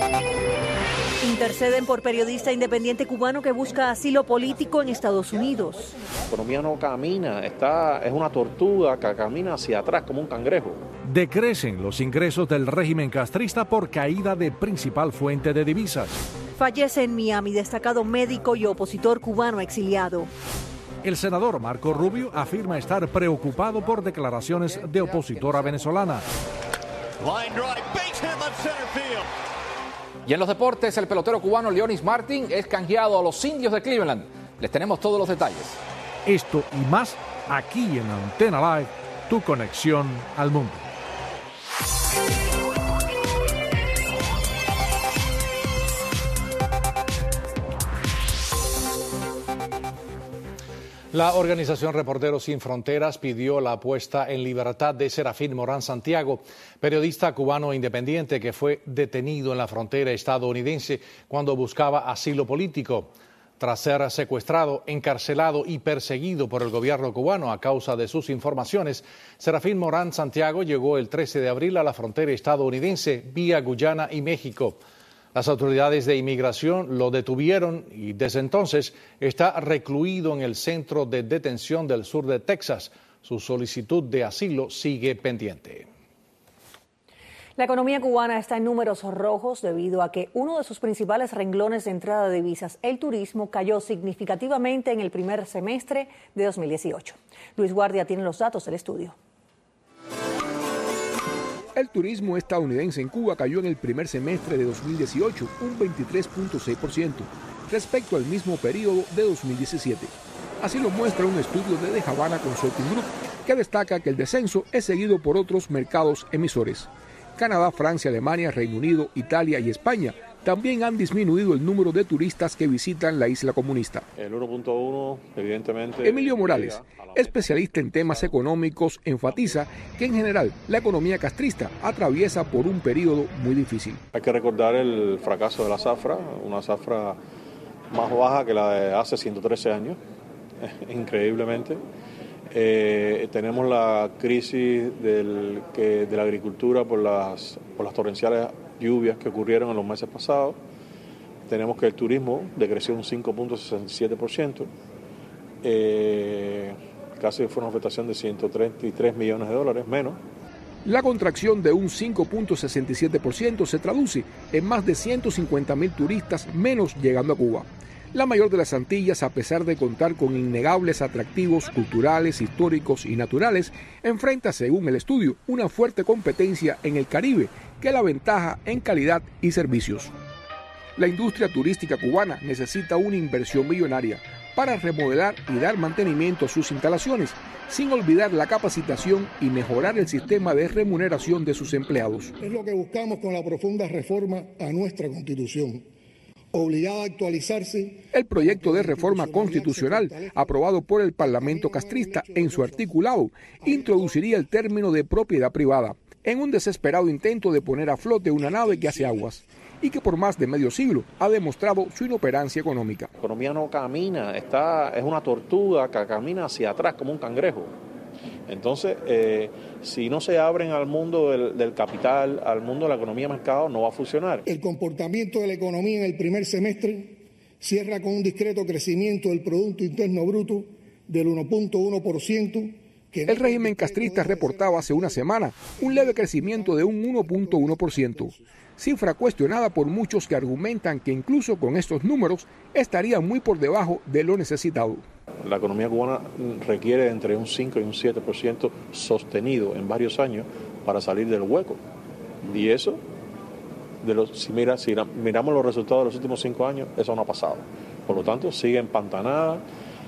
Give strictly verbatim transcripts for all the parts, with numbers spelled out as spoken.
Interceden por periodista independiente cubano que busca asilo político en Estados Unidos. La economía no camina, está, es una tortuga que camina hacia atrás como un cangrejo. Decrecen los ingresos del régimen castrista por caída de principal fuente de divisas. Fallece en Miami destacado médico y opositor cubano exiliado. El senador Marco Rubio afirma estar preocupado por declaraciones de opositora venezolana. Y en los deportes, el pelotero cubano Leonis Martin es canjeado a los Indios de Cleveland. Les tenemos todos los detalles. Esto y más aquí en Antena Live, tu conexión al mundo. La organización Reporteros Sin Fronteras pidió la puesta en libertad de Serafín Morán Santiago, periodista cubano independiente que fue detenido en la frontera estadounidense cuando buscaba asilo político. Tras ser secuestrado, encarcelado y perseguido por el gobierno cubano a causa de sus informaciones, Serafín Morán Santiago llegó el trece de abril a la frontera estadounidense vía Guyana y México. Las autoridades de inmigración lo detuvieron y desde entonces está recluido en el centro de detención del sur de Texas. Su solicitud de asilo sigue pendiente. La economía cubana está en números rojos debido a que uno de sus principales renglones de entrada de divisas, el turismo, cayó significativamente en el primer semestre de dos mil dieciocho. Luis Guardia tiene los datos del estudio. El turismo estadounidense en Cuba cayó en el primer semestre de dos mil dieciocho un veintitrés punto seis por ciento respecto al mismo periodo de dos mil diecisiete. Así lo muestra un estudio de The Havana Consulting Group que destaca que el descenso es seguido por otros mercados emisores. Canadá, Francia, Alemania, Reino Unido, Italia y España también han disminuido el número de turistas que visitan la isla comunista. El uno punto uno, evidentemente... Emilio Morales, especialista en temas económicos, enfatiza que en general la economía castrista atraviesa por un periodo muy difícil. Hay que recordar el fracaso de la zafra, una zafra más baja que la de hace ciento trece años, increíblemente. Eh, tenemos la crisis del, que, de la agricultura por las, por las torrenciales lluvias que ocurrieron en los meses pasados. Tenemos que el turismo decreció un cinco punto sesenta y siete por ciento. Eh, casi fue una afectación de ciento treinta y tres millones de dólares menos. La contracción de un cinco punto sesenta y siete por ciento se traduce en más de ciento cincuenta mil turistas menos llegando a Cuba. La mayor de las Antillas, a pesar de contar con innegables atractivos culturales, históricos y naturales, enfrenta, según el estudio, una fuerte competencia en el Caribe que la aventaja en calidad y servicios. La industria turística cubana necesita una inversión millonaria para remodelar y dar mantenimiento a sus instalaciones, sin olvidar la capacitación y mejorar el sistema de remuneración de sus empleados. Es lo que buscamos con la profunda reforma a nuestra Constitución, obligada a actualizarse. El proyecto de reforma constitucional aprobado por el Parlamento castrista en su articulado introduciría el término de propiedad privada en un desesperado intento de poner a flote una nave que hace aguas y que por más de medio siglo ha demostrado su inoperancia económica. La economía no camina, está, es una tortuga que camina hacia atrás como un cangrejo. Entonces, eh, si no se abren al mundo del, del capital, al mundo de la economía de mercado, no va a funcionar. El comportamiento de la economía en el primer semestre cierra con un discreto crecimiento del Producto Interno Bruto del uno punto uno por ciento. El régimen castrista reportaba hace una semana un leve crecimiento de un uno punto uno por ciento, cifra cuestionada por muchos que argumentan que incluso con estos números estaría muy por debajo de lo necesitado. La economía cubana requiere entre un cinco y un siete por ciento sostenido en varios años para salir del hueco. Y eso, de los, si, mira, si miramos los resultados de los últimos cinco años, eso no ha pasado. Por lo tanto, sigue empantanada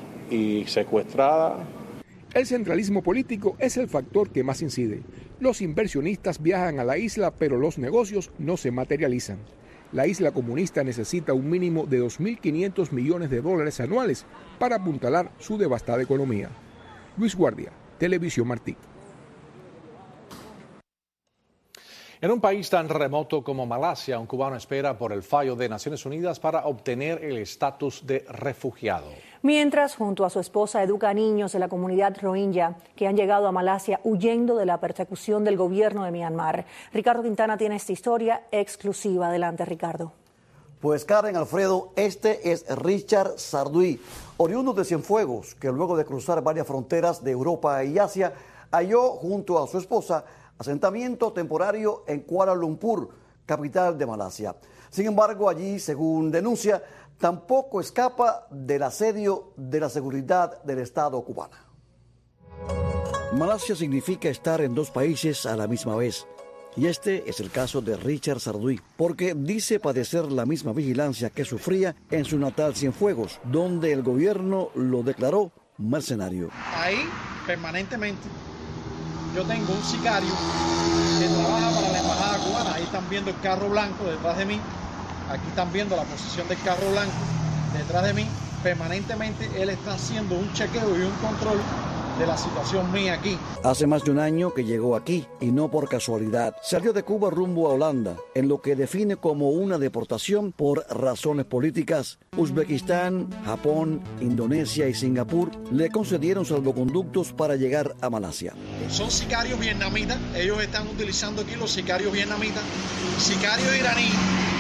y secuestrada. El centralismo político es el factor que más incide. Los inversionistas viajan a la isla, pero los negocios no se materializan. La isla comunista necesita un mínimo de dos mil quinientos millones de dólares anuales para apuntalar su devastada economía. Luis Guardia, Televisión Martí. En un país tan remoto como Malasia, un cubano espera por el fallo de Naciones Unidas para obtener el estatus de refugiado. Mientras, junto a su esposa, educa a niños de la comunidad rohingya que han llegado a Malasia huyendo de la persecución del gobierno de Myanmar. Ricardo Quintana tiene esta historia exclusiva. Adelante, Ricardo. Pues Karen, Alfredo, este es Richard Sarduy, oriundo de Cienfuegos, que luego de cruzar varias fronteras de Europa y Asia, halló junto a su esposa asentamiento temporario en Kuala Lumpur, capital de Malasia. Sin embargo, allí, según denuncia, tampoco escapa del asedio de la seguridad del Estado cubano. Malasia significa estar en dos países a la misma vez. Y este es el caso de Richard Sarduy, porque dice padecer la misma vigilancia que sufría en su natal Cienfuegos, donde el gobierno lo declaró mercenario. Ahí, permanentemente, yo tengo un sicario que trabaja para la embajada cubana. Ahí están viendo el carro blanco detrás de mí. Aquí están viendo la posición del carro blanco detrás de mí. Permanentemente él está haciendo un chequeo y un control de la situación mía aquí. Hace más de un año que llegó aquí y no por casualidad. Salió de Cuba rumbo a Holanda, en lo que define como una deportación por razones políticas. Uzbekistán, Japón, Indonesia y Singapur le concedieron salvoconductos para llegar a Malasia. Son sicarios vietnamitas, ellos están utilizando aquí los sicarios vietnamitas, sicarios iraníes,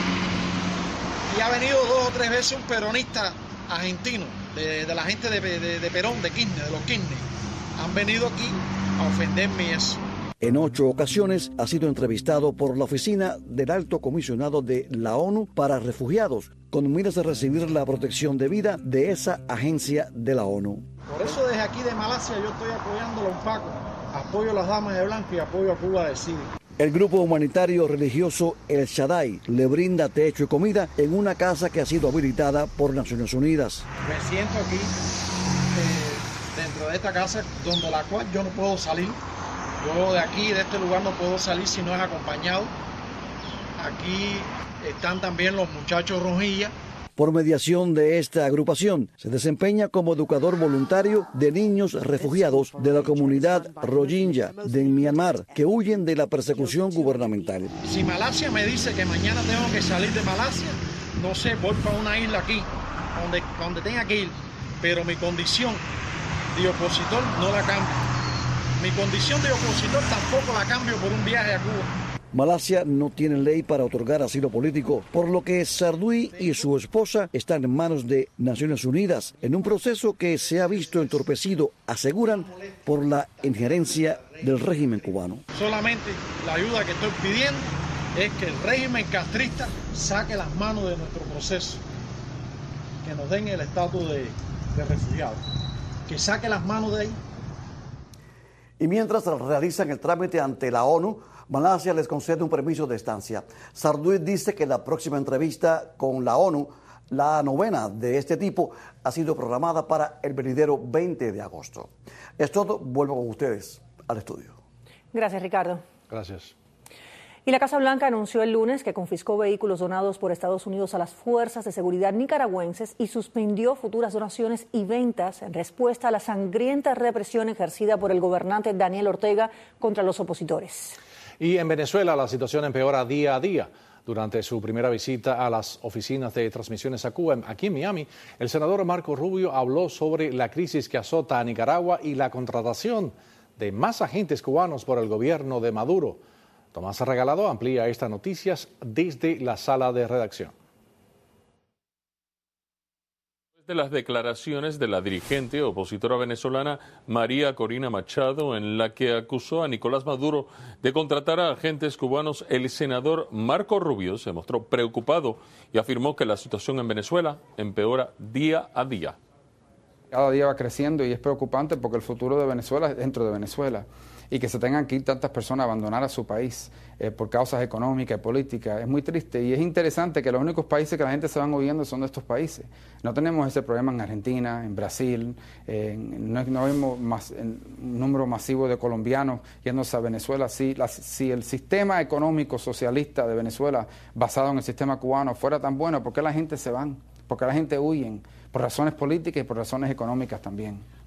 y ha venido dos o tres veces un peronista argentino, de, de la gente de, de, de Perón, de Kirchner, de los Kirchner. Han venido aquí a ofenderme y eso. En ocho ocasiones ha sido entrevistado por la oficina del Alto Comisionado de la ONU para Refugiados, con miras de recibir la protección debida de esa agencia de la ONU. Por eso desde aquí de Malasia yo estoy apoyando a los pacos, apoyo a las damas de blanco y apoyo a Cuba Decide. El grupo humanitario religioso El Shaddai le brinda techo y comida en una casa que ha sido habilitada por Naciones Unidas. Me siento aquí eh, dentro de esta casa, donde la cual yo no puedo salir. Yo de aquí, de este lugar, no puedo salir si no es acompañado. Aquí están también los muchachos rohingya. Por mediación de esta agrupación, se desempeña como educador voluntario de niños refugiados de la comunidad rohingya de Myanmar, que huyen de la persecución gubernamental. Si Malasia me dice que mañana tengo que salir de Malasia, no sé, voy para una isla aquí, donde, donde tenga que ir, pero mi condición de opositor no la cambio. Mi condición de opositor tampoco la cambio por un viaje a Cuba. Malasia no tiene ley para otorgar asilo político, por lo que Sarduy y su esposa están en manos de Naciones Unidas, en un proceso que se ha visto entorpecido, aseguran, por la injerencia del régimen cubano. Solamente la ayuda que estoy pidiendo es que el régimen castrista saque las manos de nuestro proceso, que nos den el estatus de, de refugiados, que saque las manos de ahí. Y mientras realizan el trámite ante la ONU, Malasia les concede un permiso de estancia. Sarduy dice que la próxima entrevista con la ONU, la novena de este tipo, ha sido programada para el venidero veinte de agosto. Es todo, vuelvo con ustedes al estudio. Gracias, Ricardo. Gracias. Y la Casa Blanca anunció el lunes que confiscó vehículos donados por Estados Unidos a las fuerzas de seguridad nicaragüenses y suspendió futuras donaciones y ventas en respuesta a la sangrienta represión ejercida por el gobernante Daniel Ortega contra los opositores. Y en Venezuela la situación empeora día a día. Durante su primera visita a las oficinas de transmisiones a Cuba, aquí en Miami, el senador Marco Rubio habló sobre la crisis que azota a Nicaragua y la contratación de más agentes cubanos por el gobierno de Maduro. Tomás Regalado amplía estas noticias desde la sala de redacción. De las declaraciones de la dirigente opositora venezolana María Corina Machado, en la que acusó a Nicolás Maduro de contratar a agentes cubanos, el senador Marco Rubio se mostró preocupado y afirmó que la situación en Venezuela empeora día a día. Cada día va creciendo y es preocupante porque el futuro de Venezuela es dentro de Venezuela. Y que se tengan que ir tantas personas a abandonar a su país eh, por causas económicas y políticas es muy triste. Y es interesante que los únicos países que la gente se van huyendo son de estos países. No tenemos ese problema en Argentina, en Brasil, eh, no, no vemos más, en, un número masivo de colombianos yéndose a Venezuela. Si, la, si el sistema económico socialista de Venezuela, basado en el sistema cubano, fuera tan bueno, ¿por qué la gente se van? ¿Por qué la gente huyen? Por razones políticas y por razones económicas también.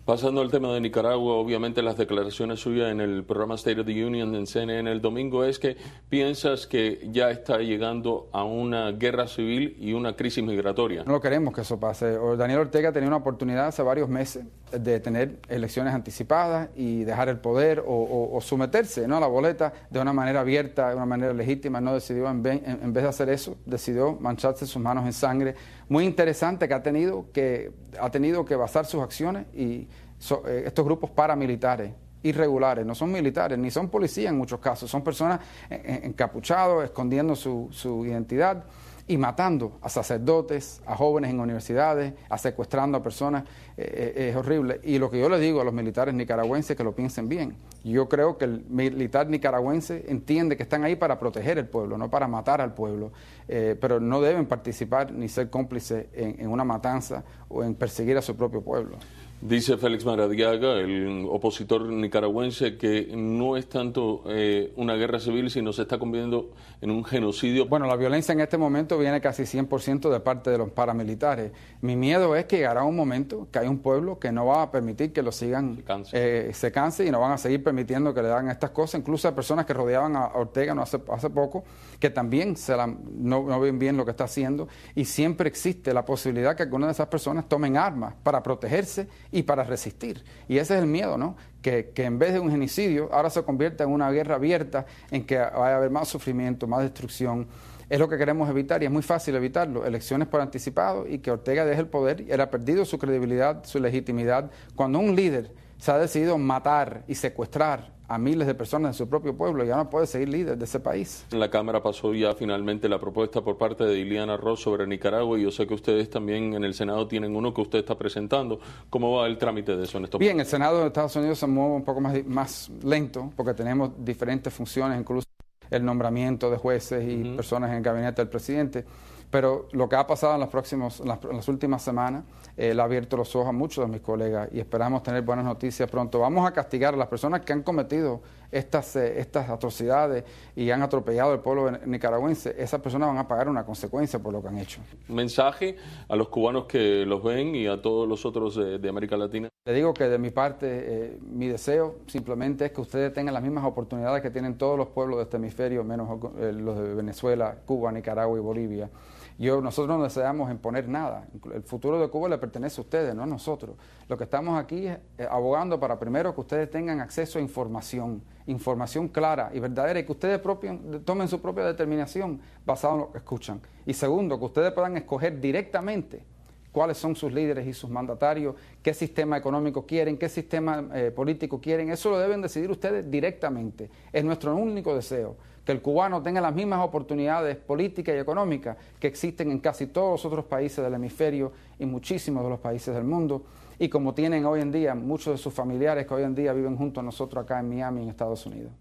Pasando al tema de Nicaragua, obviamente las declaraciones suyas en el programa State of the Union en C N N el domingo es que piensas que ya está llegando a una guerra civil y una crisis migratoria. No queremos que eso pase. Daniel Ortega tenía una oportunidad hace varios meses de tener elecciones anticipadas y dejar el poder o, o, o someterse, ¿no?, a la boleta de una manera abierta, de una manera legítima. No decidió, en vez, en, en vez de hacer eso, decidió mancharse sus manos en sangre. Muy interesante que ha tenido que, ha tenido que basar sus acciones y So, eh, estos grupos paramilitares irregulares, no son militares ni son policías en muchos casos, son personas en, encapuchados, escondiendo su, su identidad y matando a sacerdotes, a jóvenes en universidades, a secuestrando a personas. Eh, eh, es horrible. Y lo que yo le digo a los militares nicaragüenses es que lo piensen bien. Yo creo que el militar nicaragüense entiende que están ahí para proteger el pueblo, no para matar al pueblo, eh, pero no deben participar ni ser cómplices en, en una matanza o en perseguir a su propio pueblo. Dice Félix Maradiaga, el opositor nicaragüense, que no es tanto eh, una guerra civil, sino se está convirtiendo en un genocidio. Bueno, la violencia en este momento viene casi cien por ciento de parte de los paramilitares. Mi miedo es que llegará un momento que hay un pueblo que no va a permitir que lo sigan, se canse, eh, se canse y no van a seguir permitiendo que le hagan estas cosas. Incluso hay personas que rodeaban a Ortega no hace, hace poco, que también se la, no, no ven bien lo que está haciendo, y siempre existe la posibilidad que algunas de esas personas tomen armas para protegerse y para resistir. Y ese es el miedo, ¿no? Que, que en vez de un genocidio, ahora se convierta en una guerra abierta en que vaya a haber más sufrimiento, más destrucción. Es lo que queremos evitar y es muy fácil evitarlo. Elecciones por anticipado y que Ortega deje el poder. Él ha perdido su credibilidad, su legitimidad. Cuando un líder se ha decidido matar y secuestrar a miles de personas de su propio pueblo, ya no puede seguir líder de ese país. En la Cámara pasó ya finalmente la propuesta por parte de Iliana Ross sobre Nicaragua, y yo sé que ustedes también en el Senado tienen uno que usted está presentando. ¿Cómo va el trámite de eso en estos Bien, momentos? el Senado de Estados Unidos se mueve un poco más, más lento porque tenemos diferentes funciones, incluso el nombramiento de jueces y uh-huh. personas en el gabinete del presidente. Pero lo que ha pasado en, los próximos, en, las, en las últimas semanas eh, le ha abierto los ojos a muchos de mis colegas y esperamos tener buenas noticias pronto. Vamos a castigar a las personas que han cometido estas, eh, estas atrocidades y han atropellado al pueblo nicaragüense. Esas personas van a pagar una consecuencia por lo que han hecho. Mensaje a los cubanos que los ven y a todos los otros de, de América Latina. Le digo que de mi parte, eh, mi deseo simplemente es que ustedes tengan las mismas oportunidades que tienen todos los pueblos de este hemisferio, menos eh, los de Venezuela, Cuba, Nicaragua y Bolivia. Yo, nosotros no deseamos imponer nada. El futuro de Cuba le pertenece a ustedes, no a nosotros. Lo que estamos aquí es eh, abogando para, primero, que ustedes tengan acceso a información, información clara y verdadera, y que ustedes propios, tomen su propia determinación basada en lo que escuchan. Y segundo, que ustedes puedan escoger directamente cuáles son sus líderes y sus mandatarios, qué sistema económico quieren, qué sistema eh, político quieren. Eso lo deben decidir ustedes directamente. Es nuestro único deseo, que el cubano tenga las mismas oportunidades políticas y económicas que existen en casi todos los otros países del hemisferio y muchísimos de los países del mundo, y como tienen hoy en día muchos de sus familiares que hoy en día viven junto a nosotros acá en Miami, en Estados Unidos.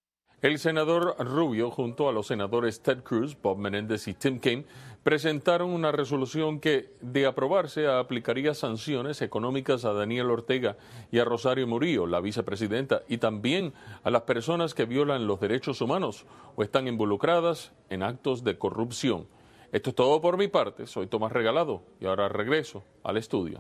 El senador Rubio, junto a los senadores Ted Cruz, Bob Menéndez y Tim Kaine, presentaron una resolución que, de aprobarse, aplicaría sanciones económicas a Daniel Ortega y a Rosario Murillo, la vicepresidenta, y también a las personas que violan los derechos humanos o están involucradas en actos de corrupción. Esto es todo por mi parte. Soy Tomás Regalado y ahora regreso al estudio.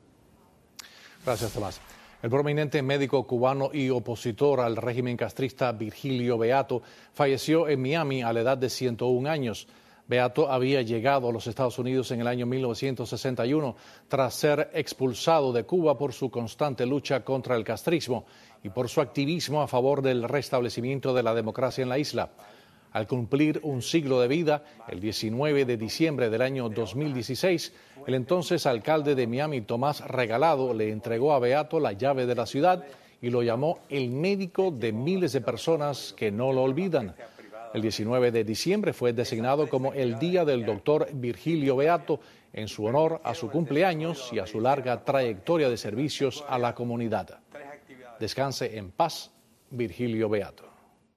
Gracias, Tomás. El prominente médico cubano y opositor al régimen castrista Virgilio Beato falleció en Miami a la edad de ciento un años. Beato había llegado a los Estados Unidos en el año mil novecientos sesenta y uno tras ser expulsado de Cuba por su constante lucha contra el castrismo y por su activismo a favor del restablecimiento de la democracia en la isla. Al cumplir un siglo de vida, el diecinueve de diciembre del año dos mil dieciséis, el entonces alcalde de Miami, Tomás Regalado, le entregó a Beato la llave de la ciudad y lo llamó el médico de miles de personas que no lo olvidan. El diecinueve de diciembre fue designado como el Día del Doctor Virgilio Beato en su honor a su cumpleaños y a su larga trayectoria de servicios a la comunidad. Descanse en paz, Virgilio Beato.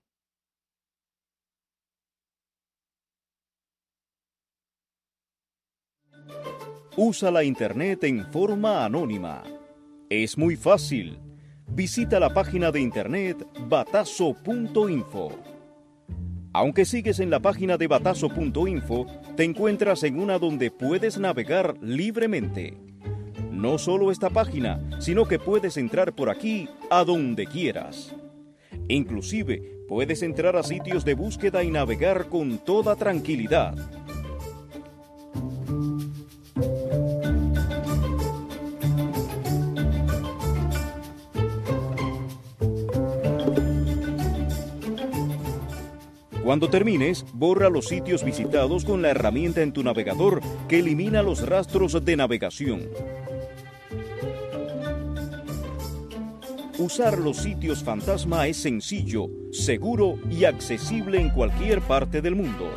Usa la Internet en forma anónima. Es muy fácil. Visita la página de Internet batazo punto info. Aunque sigues en la página de batazo punto info, te encuentras en una donde puedes navegar libremente. No solo esta página, sino que puedes entrar por aquí a donde quieras. Inclusive, puedes entrar a sitios de búsqueda y navegar con toda tranquilidad. Cuando termines, borra los sitios visitados con la herramienta en tu navegador que elimina los rastros de navegación. Usar los sitios fantasma es sencillo, seguro y accesible en cualquier parte del mundo.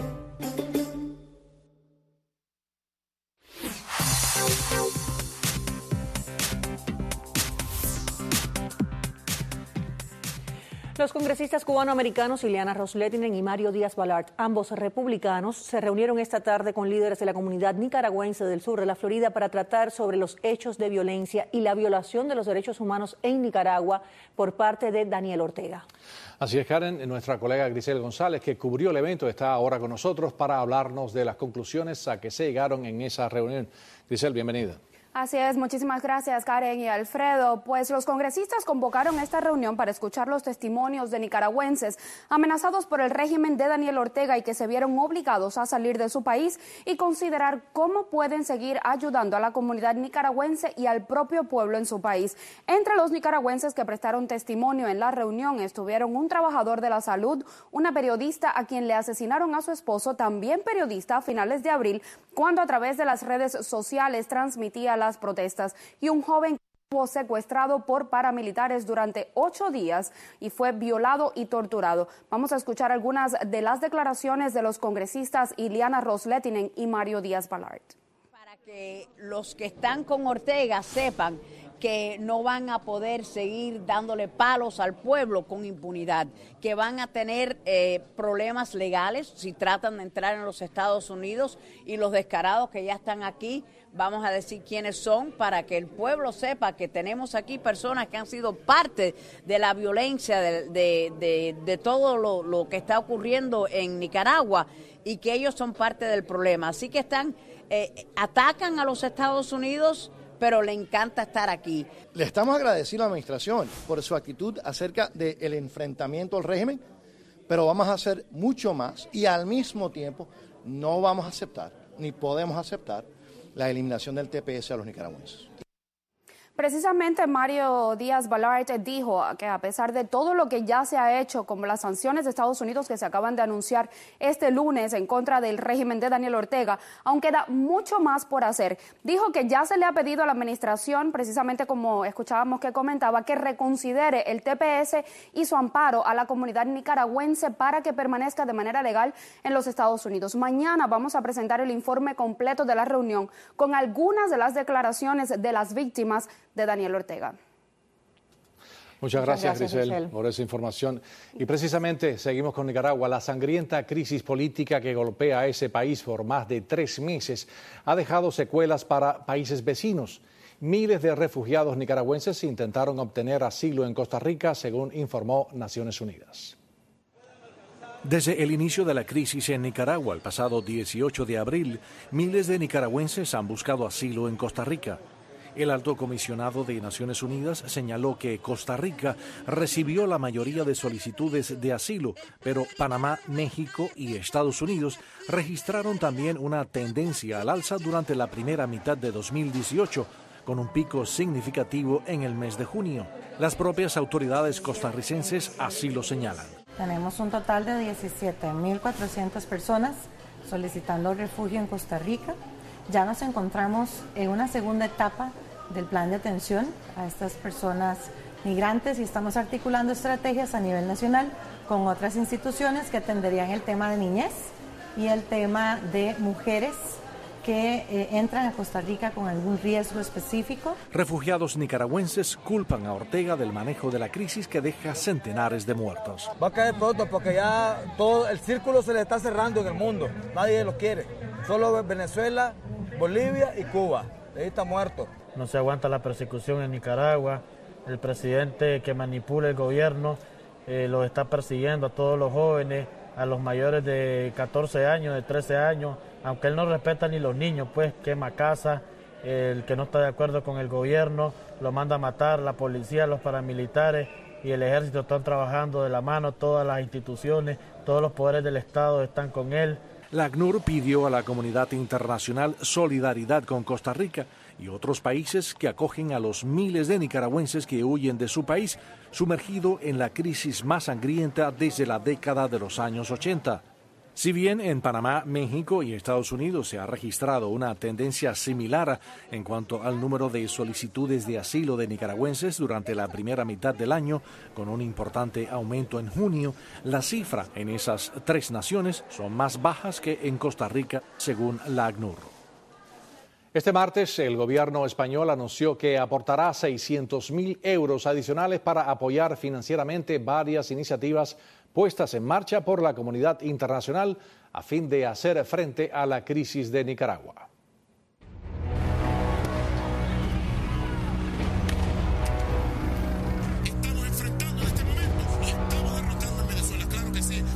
Los congresistas cubanoamericanos Ileana Ros-Lehtinen y Mario Díaz-Balart, ambos republicanos, se reunieron esta tarde con líderes de la comunidad nicaragüense del sur de la Florida para tratar sobre los hechos de violencia y la violación de los derechos humanos en Nicaragua por parte de Daniel Ortega. Así es, Karen, nuestra colega Grisel González, que cubrió el evento, está ahora con nosotros para hablarnos de las conclusiones a que se llegaron en esa reunión. Grisel, bienvenida. Así es, muchísimas gracias Karen y Alfredo. Pues los congresistas convocaron esta reunión para escuchar los testimonios de nicaragüenses amenazados por el régimen de Daniel Ortega y que se vieron obligados a salir de su país y considerar cómo pueden seguir ayudando a la comunidad nicaragüense y al propio pueblo en su país. Entre los nicaragüenses que prestaron testimonio en la reunión estuvieron un trabajador de la salud, una periodista a quien le asesinaron a su esposo, también periodista a finales de abril, cuando a través de las redes sociales transmitía las protestas, y un joven que fue secuestrado por paramilitares durante ocho días y fue violado y torturado. Vamos a escuchar algunas de las declaraciones de los congresistas Ileana Ros-Lehtinen y Mario Díaz-Balart. Para que los que están con Ortega sepan que no van a poder seguir dándole palos al pueblo con impunidad, que van a tener eh, problemas legales si tratan de entrar en los Estados Unidos, y los descarados que ya están aquí, vamos a decir quiénes son para que el pueblo sepa que tenemos aquí personas que han sido parte de la violencia, de, de, de, de todo lo, lo que está ocurriendo en Nicaragua, y que ellos son parte del problema. Así que están, eh, atacan a los Estados Unidos, pero le encanta estar aquí. Le estamos agradecidos a la administración por su actitud acerca del enfrentamiento al régimen, pero vamos a hacer mucho más y al mismo tiempo no vamos a aceptar, ni podemos aceptar, la eliminación del T P S a los nicaragüenses. Precisamente Mario Díaz-Balart dijo que a pesar de todo lo que ya se ha hecho, como las sanciones de Estados Unidos que se acaban de anunciar este lunes en contra del régimen de Daniel Ortega, aún queda mucho más por hacer. Dijo que ya se le ha pedido a la administración, precisamente como escuchábamos que comentaba, que reconsidere el T P S y su amparo a la comunidad nicaragüense para que permanezca de manera legal en los Estados Unidos. Mañana vamos a presentar el informe completo de la reunión con algunas de las declaraciones de las víctimas de Daniel Ortega. Muchas gracias, Muchas gracias Grisel, Grisel, por esa información. Y precisamente seguimos con Nicaragua. La sangrienta crisis política que golpea a ese país por más de tres meses ha dejado secuelas para países vecinos. Miles de refugiados nicaragüenses intentaron obtener asilo en Costa Rica, según informó Naciones Unidas. Desde el inicio de la crisis en Nicaragua, el pasado dieciocho de abril, miles de nicaragüenses han buscado asilo en Costa Rica. El alto comisionado de Naciones Unidas señaló que Costa Rica recibió la mayoría de solicitudes de asilo, pero Panamá, México y Estados Unidos registraron también una tendencia al alza durante la primera mitad de dos mil dieciocho, con un pico significativo en el mes de junio. Las propias autoridades costarricenses así lo señalan. Tenemos un total de diecisiete mil cuatrocientas personas solicitando refugio en Costa Rica. Ya nos encontramos en una segunda etapa del plan de atención a estas personas migrantes y estamos articulando estrategias a nivel nacional con otras instituciones que atenderían el tema de niñez y el tema de mujeres que eh, entran a Costa Rica con algún riesgo específico. Refugiados nicaragüenses culpan a Ortega del manejo de la crisis que deja centenares de muertos. Va a caer pronto porque ya todo el círculo se le está cerrando en el mundo. Nadie lo quiere. Solo Venezuela, Bolivia y Cuba. Ahí está muerto. No se aguanta la persecución en Nicaragua. El presidente que manipula el gobierno eh, los está persiguiendo a todos los jóvenes, a los mayores de catorce años, de trece años, aunque él no respeta ni los niños, pues quema casas, el que no está de acuerdo con el gobierno lo manda a matar, la policía, los paramilitares y el ejército están trabajando de la mano, todas las instituciones, todos los poderes del Estado están con él. La ACNUR pidió a la comunidad internacional solidaridad con Costa Rica y otros países que acogen a los miles de nicaragüenses que huyen de su país, sumergido en la crisis más sangrienta desde la década de los años ochenta. Si bien en Panamá, México y Estados Unidos se ha registrado una tendencia similar en cuanto al número de solicitudes de asilo de nicaragüenses durante la primera mitad del año, con un importante aumento en junio, la cifra en esas tres naciones son más bajas que en Costa Rica, según la ACNUR. Este martes, el gobierno español anunció que aportará seiscientos mil euros adicionales para apoyar financieramente varias iniciativas puestas en marcha por la comunidad internacional a fin de hacer frente a la crisis de Nicaragua. Estamos enfrentando en este momento y estamos derrotando en Venezuela, claro que sí.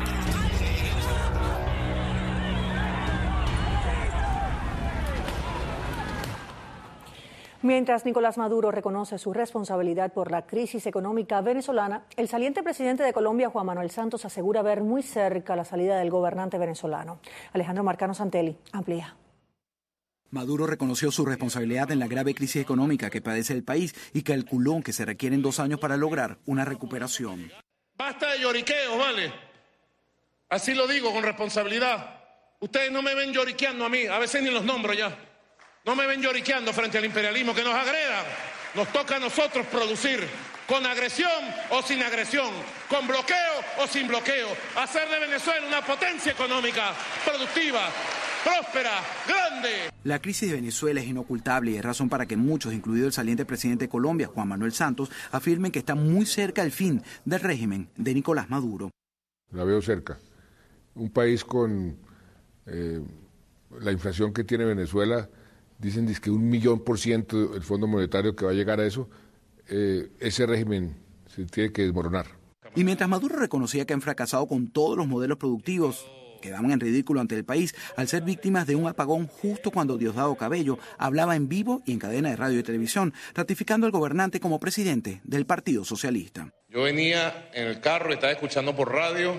Mientras Nicolás Maduro reconoce su responsabilidad por la crisis económica venezolana, el saliente presidente de Colombia, Juan Manuel Santos, asegura ver muy cerca la salida del gobernante venezolano. Alejandro Marcano Santelli amplía. Maduro reconoció su responsabilidad en la grave crisis económica que padece el país y calculó que se requieren dos años para lograr una recuperación. Basta de lloriqueo, ¿vale? Así lo digo con responsabilidad. Ustedes no me ven lloriqueando a mí, a veces ni los nombro ya. No me ven lloriqueando frente al imperialismo que nos agreda. Nos toca a nosotros producir con agresión o sin agresión, con bloqueo o sin bloqueo, hacer de Venezuela una potencia económica, productiva, próspera, grande. La crisis de Venezuela es inocultable y es razón para que muchos, incluido el saliente presidente de Colombia, Juan Manuel Santos, afirmen que está muy cerca el fin del régimen de Nicolás Maduro. La veo cerca. Un país con eh, la inflación que tiene Venezuela, dicen que un millón por ciento el Fondo Monetario que va a llegar a eso, eh, ese régimen se tiene que desmoronar. Y mientras Maduro reconocía que han fracasado con todos los modelos productivos, quedaban en ridículo ante el país al ser víctimas de un apagón justo cuando Diosdado Cabello hablaba en vivo y en cadena de radio y televisión, ratificando al gobernante como presidente del Partido Socialista. Yo venía en el carro y estaba escuchando por radio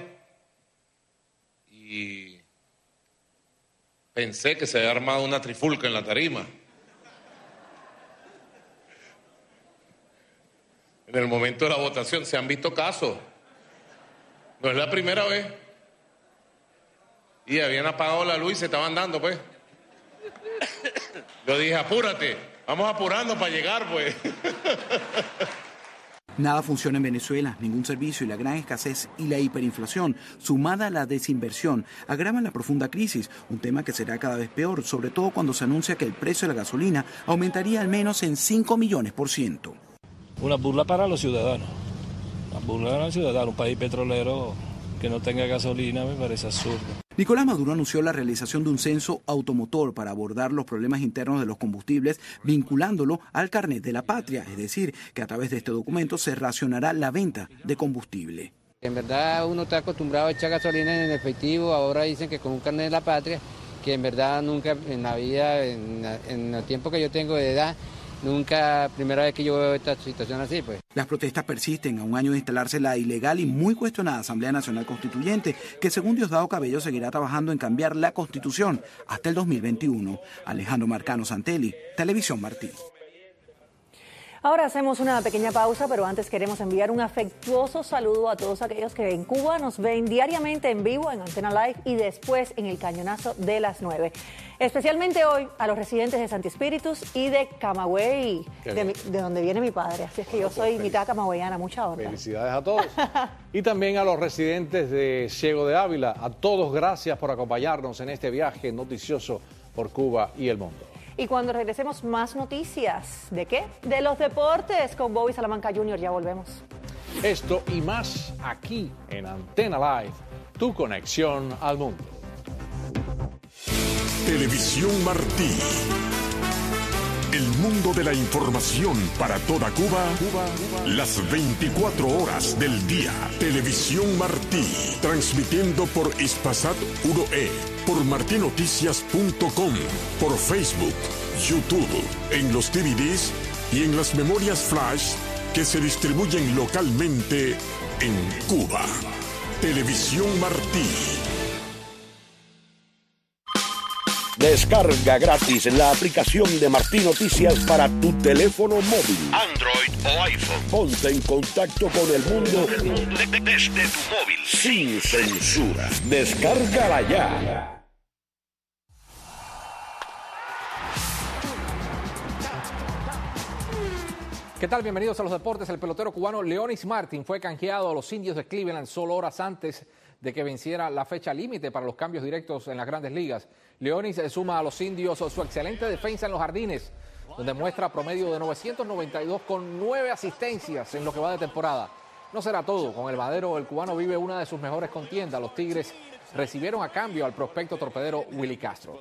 y pensé que se había armado una trifulca en la tarima. En el momento de la votación se han visto casos. No es la primera vez. Y habían apagado la luz y se estaban dando, pues. Yo dije, apúrate, vamos apurando para llegar, pues. Nada funciona en Venezuela, ningún servicio y la gran escasez y la hiperinflación, sumada a la desinversión, agravan la profunda crisis, un tema que será cada vez peor, sobre todo cuando se anuncia que el precio de la gasolina aumentaría al menos en cinco millones por ciento. Una burla para los ciudadanos, una burla para los ciudadanos, un país petrolero que no tenga gasolina me parece absurdo. Nicolás Maduro anunció la realización de un censo automotor para abordar los problemas internos de los combustibles, vinculándolo al carnet de la patria, es decir, que a través de este documento se racionará la venta de combustible. En verdad uno está acostumbrado a echar gasolina en efectivo, ahora dicen que con un carnet de la patria, que en verdad nunca en la vida, en, en el tiempo que yo tengo de edad, nunca, primera vez que yo veo esta situación así, pues. Las protestas persisten a un año de instalarse la ilegal y muy cuestionada Asamblea Nacional Constituyente, que según Diosdado Cabello seguirá trabajando en cambiar la Constitución hasta el dos mil veintiuno. Alejandro Marcano Santelli, Televisión Martí. Ahora hacemos una pequeña pausa, pero antes queremos enviar un afectuoso saludo a todos aquellos que en Cuba nos ven diariamente en vivo en Antena Live y después en el cañonazo de las nueve. Especialmente hoy a los residentes de Santi Espíritus y de Camagüey, de, de donde viene mi padre. Así es que yo soy mitad camagüeyana, mucha honra. Felicidades a todos. Y también a los residentes de Ciego de Ávila. A todos gracias por acompañarnos en este viaje noticioso por Cuba y el mundo. Y cuando regresemos, más noticias. ¿De qué? De los deportes con Bobby Salamanca junior Ya volvemos. Esto y más aquí en Antena Live, tu conexión al mundo. Televisión Martí. El mundo de la información para toda Cuba, Cuba, Cuba, las veinticuatro horas del día. Televisión Martí, transmitiendo por Hispasat uno E, por martinoticias punto com, por Facebook, YouTube, en los D V Ds y en las memorias flash que se distribuyen localmente en Cuba. Televisión Martí. Descarga gratis la aplicación de Martí Noticias para tu teléfono móvil, Android o iPhone. Ponte en contacto con el mundo de- de- desde tu móvil. sin censura. Descárgala ya. ¿Qué tal? Bienvenidos a los deportes. El pelotero cubano Leonis Martin fue canjeado a los Indios de Cleveland solo horas antes de que venciera la fecha límite para los cambios directos en las grandes ligas. Leonis suma a los Indios su excelente defensa en los jardines, donde muestra promedio de novecientos noventa y dos con nueve asistencias en lo que va de temporada. No será todo. Con el madero, el cubano vive una de sus mejores contiendas. Los Tigres recibieron a cambio al prospecto torpedero Willy Castro.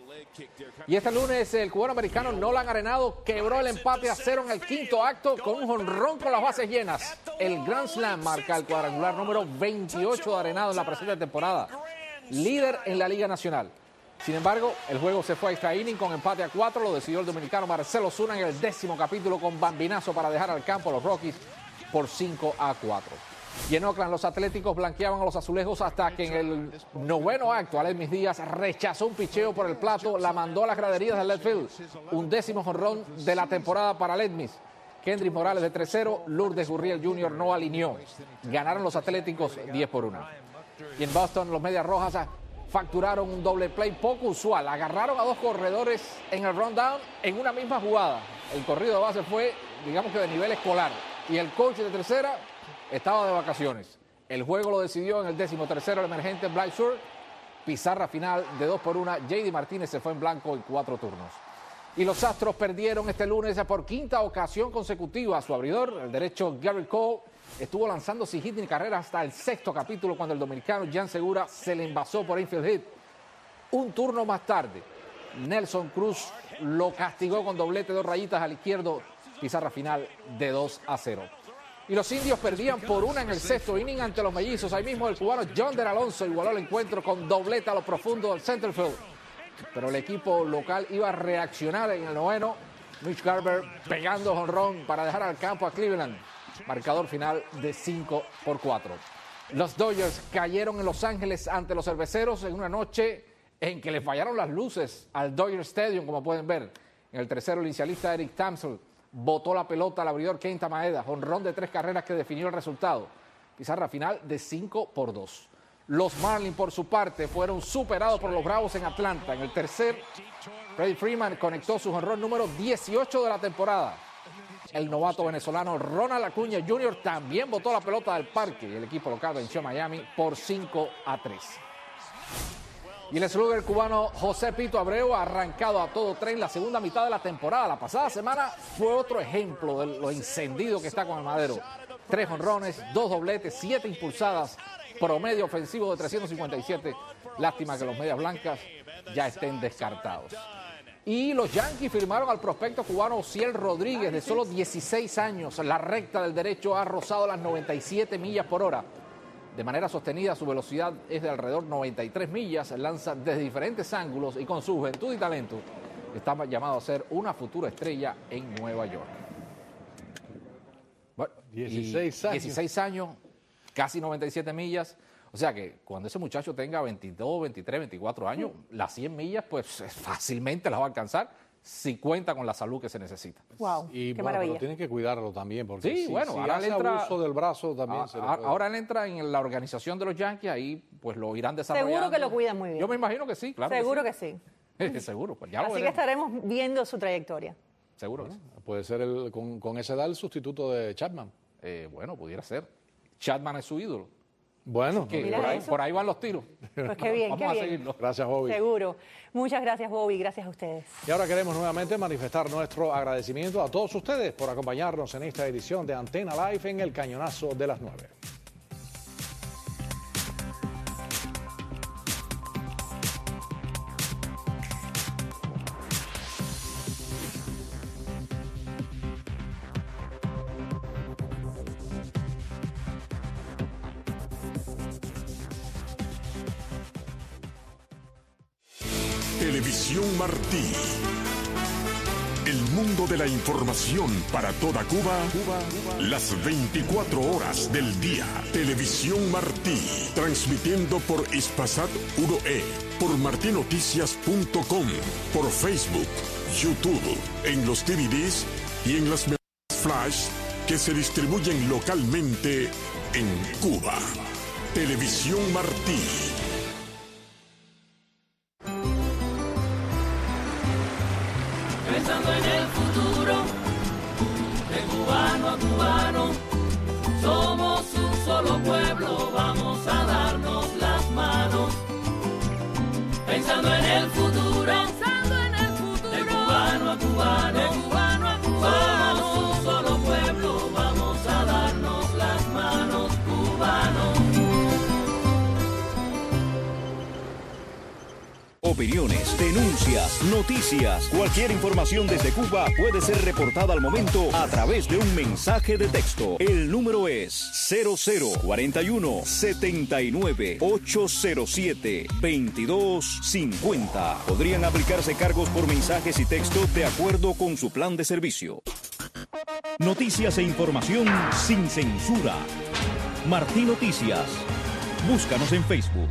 Y este lunes el cubano americano Nolan Arenado quebró el empate a cero en el quinto acto con un jonrón con las bases llenas. El Grand Slam marca el cuadrangular número veintiocho de Arenado en la presente temporada, líder en la Liga Nacional. Sin embargo, el juego se fue a extra inning con empate a cuatro. Lo decidió el dominicano Marcelo Zuna en el décimo capítulo con bambinazo para dejar al campo a los Rockies por cinco a cuatro. Y en Oakland los Atléticos blanqueaban a los azulejos hasta que en el noveno acto Aledmys Díaz rechazó un picheo por el plato, la mandó a las graderías del left field. Un décimo jonrón de la temporada para Aledmys. Kendrick Morales de tres cero, Lourdes Gurriel junior no alineó. Ganaron los Atléticos diez por uno. Y en Boston los Medias Rojas facturaron un doble play poco usual. Agarraron a dos corredores en el rundown en una misma jugada. El corrido de base fue, digamos que de nivel escolar. Y el coach de tercera estaba de vacaciones. El juego lo decidió en el décimo tercero el emergente Blythe Sur. Pizarra final de dos por una. J D Martínez se fue en blanco en cuatro turnos. Y los Astros perdieron este lunes por quinta ocasión consecutiva. Su abridor, el derecho Garrett Cole, estuvo lanzando sin hit ni carrera hasta el sexto capítulo cuando el dominicano Jan Segura se le envasó por infield hit. Un turno más tarde, Nelson Cruz lo castigó con doblete, dos rayitas al izquierdo. Pizarra final de dos a cero. Y los indios perdían por una en el sexto inning ante los mellizos. Ahí mismo el cubano John Del Alonso igualó el encuentro con dobleta a lo profundo del centerfield. Pero el equipo local iba a reaccionar en el noveno. Mitch Garver pegando jonrón para dejar al campo a Cleveland. Marcador final de cinco por cuatro. Los Dodgers cayeron en Los Ángeles ante los cerveceros en una noche en que le fallaron las luces al Dodger Stadium, como pueden ver. En el tercero, el inicialista Eric Tamsel botó la pelota al abridor Kenta Maeda, jonrón de tres carreras que definió el resultado. Pizarra final de cinco por dos. Los Marlins, por su parte, fueron superados por los Bravos en Atlanta. En el tercer, Freddie Freeman conectó su jonrón número dieciocho de la temporada. El novato venezolano Ronald Acuña junior también botó la pelota del parque y el equipo local venció a Miami por cinco a tres. Y el slugger cubano José Pito Abreu ha arrancado a todo tren la segunda mitad de la temporada. La pasada semana fue otro ejemplo de lo encendido que está con el madero. Tres jonrones, dos dobletes, siete impulsadas, promedio ofensivo de trescientos cincuenta y siete. Lástima que los medias blancas ya estén descartados. Y los Yankees firmaron al prospecto cubano Ociel Rodríguez, de solo dieciséis años. La recta del derecho ha rozado las noventa y siete millas por hora. De manera sostenida, su velocidad es de alrededor noventa y tres millas, lanza desde diferentes ángulos y con su juventud y talento está llamado a ser una futura estrella en Nueva York. Bueno, dieciséis años. dieciséis años, casi noventa y siete millas. O sea que cuando ese muchacho tenga veintidós, veintitrés, veinticuatro años, mm. las cien millas pues fácilmente las va a alcanzar si cuenta con la salud que se necesita. Wow, y, qué bueno, maravilla. Pero tiene que cuidarlo también, porque sí, si, bueno, si ahora hace él entra, abuso del brazo también a, se le a, puede. Ahora él entra en la organización de los Yankees, ahí pues lo irán desarrollando. Seguro que lo cuidan muy bien. Yo me imagino que sí, claro. Seguro que sí. que sí. Seguro, pues ya lo Así veremos. que estaremos viendo su trayectoria. Seguro que sí. Puede ser el, con, con esa edad el sustituto de Chapman. Eh, bueno, pudiera ser. Chapman es su ídolo. Bueno, que por, ahí, por ahí van los tiros. Pues qué bien, Vamos qué a bien. seguirlo. Gracias, Bobby. Seguro. Muchas gracias, Bobby. Gracias a ustedes. Y ahora queremos nuevamente manifestar nuestro agradecimiento a todos ustedes por acompañarnos en esta edición de Antena Live en el Cañonazo de las nueve. Televisión Martí. El mundo de la información para toda Cuba, Cuba, Cuba, las veinticuatro horas del día. Televisión Martí, transmitiendo por Spasat uno E, por martinoticias punto com, por Facebook, YouTube, en los D V Ds y en las memorias flash que se distribuyen localmente en Cuba. Televisión Martí. Pensando en el futuro, de cubano a cubano, somos un solo pueblo, vamos a darnos las manos. Pensando en el futuro, pensando en el futuro, de cubano a cubano, de cubano a cubano, somos un solo pueblo, vamos a darnos las manos, cubanos. Opiniones, denuncias, noticias, cualquier información desde Cuba puede ser reportada al momento a través de un mensaje de texto. El número es cero cero cuarenta y uno setenta y nueve ochocientos siete veintidós cincuenta. Podrían aplicarse cargos por mensajes y texto de acuerdo con su plan de servicio. Noticias e información sin censura. Martí Noticias. Búscanos en Facebook.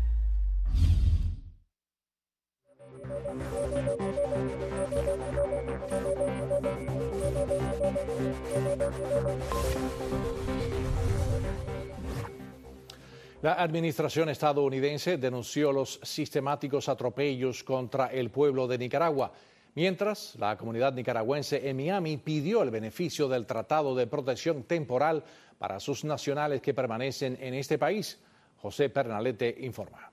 La administración estadounidense denunció los sistemáticos atropellos contra el pueblo de Nicaragua, mientras la comunidad nicaragüense en Miami pidió el beneficio del Tratado de Protección Temporal para sus nacionales que permanecen en este país. José Pernalete informa.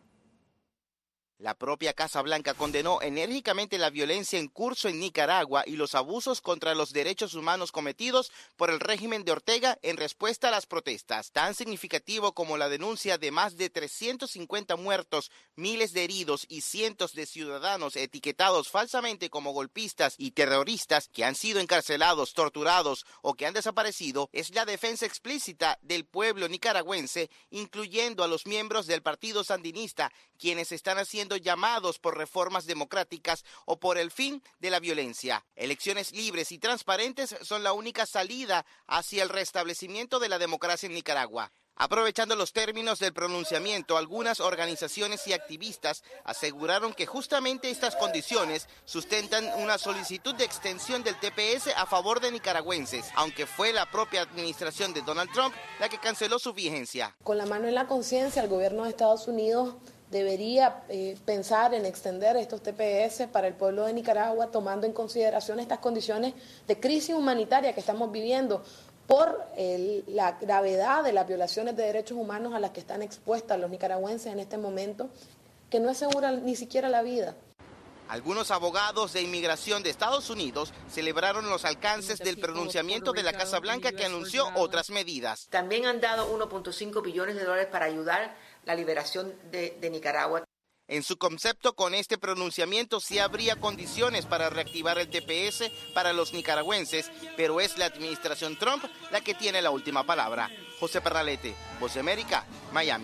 La propia Casa Blanca condenó enérgicamente la violencia en curso en Nicaragua y los abusos contra los derechos humanos cometidos por el régimen de Ortega en respuesta a las protestas. Tan significativo como la denuncia de más de trescientos cincuenta muertos, miles de heridos y cientos de ciudadanos etiquetados falsamente como golpistas y terroristas que han sido encarcelados, torturados o que han desaparecido, es la defensa explícita del pueblo nicaragüense, incluyendo a los miembros del Partido Sandinista, quienes están haciendo llamados por reformas democráticas o por el fin de la violencia. Elecciones libres y transparentes son la única salida hacia el restablecimiento de la democracia en Nicaragua. Aprovechando los términos del pronunciamiento, algunas organizaciones y activistas aseguraron que justamente estas condiciones sustentan una solicitud de extensión del T P S a favor de nicaragüenses, aunque fue la propia administración de Donald Trump la que canceló su vigencia. Con la mano en la conciencia, el gobierno de Estados Unidos debería eh, pensar en extender estos T P S para el pueblo de Nicaragua, tomando en consideración estas condiciones de crisis humanitaria que estamos viviendo por el, la gravedad de las violaciones de derechos humanos a las que están expuestas los nicaragüenses en este momento, que no aseguran ni siquiera la vida. Algunos abogados de inmigración de Estados Unidos celebraron los alcances del pronunciamiento de la Casa Blanca, que anunció otras medidas. También han dado uno punto cinco billones de dólares para ayudar la liberación de, de Nicaragua. En su concepto, con este pronunciamiento sí habría condiciones para reactivar el T P S para los nicaragüenses, pero es la administración Trump la que tiene la última palabra. José Pernalete, Voz de América, Miami.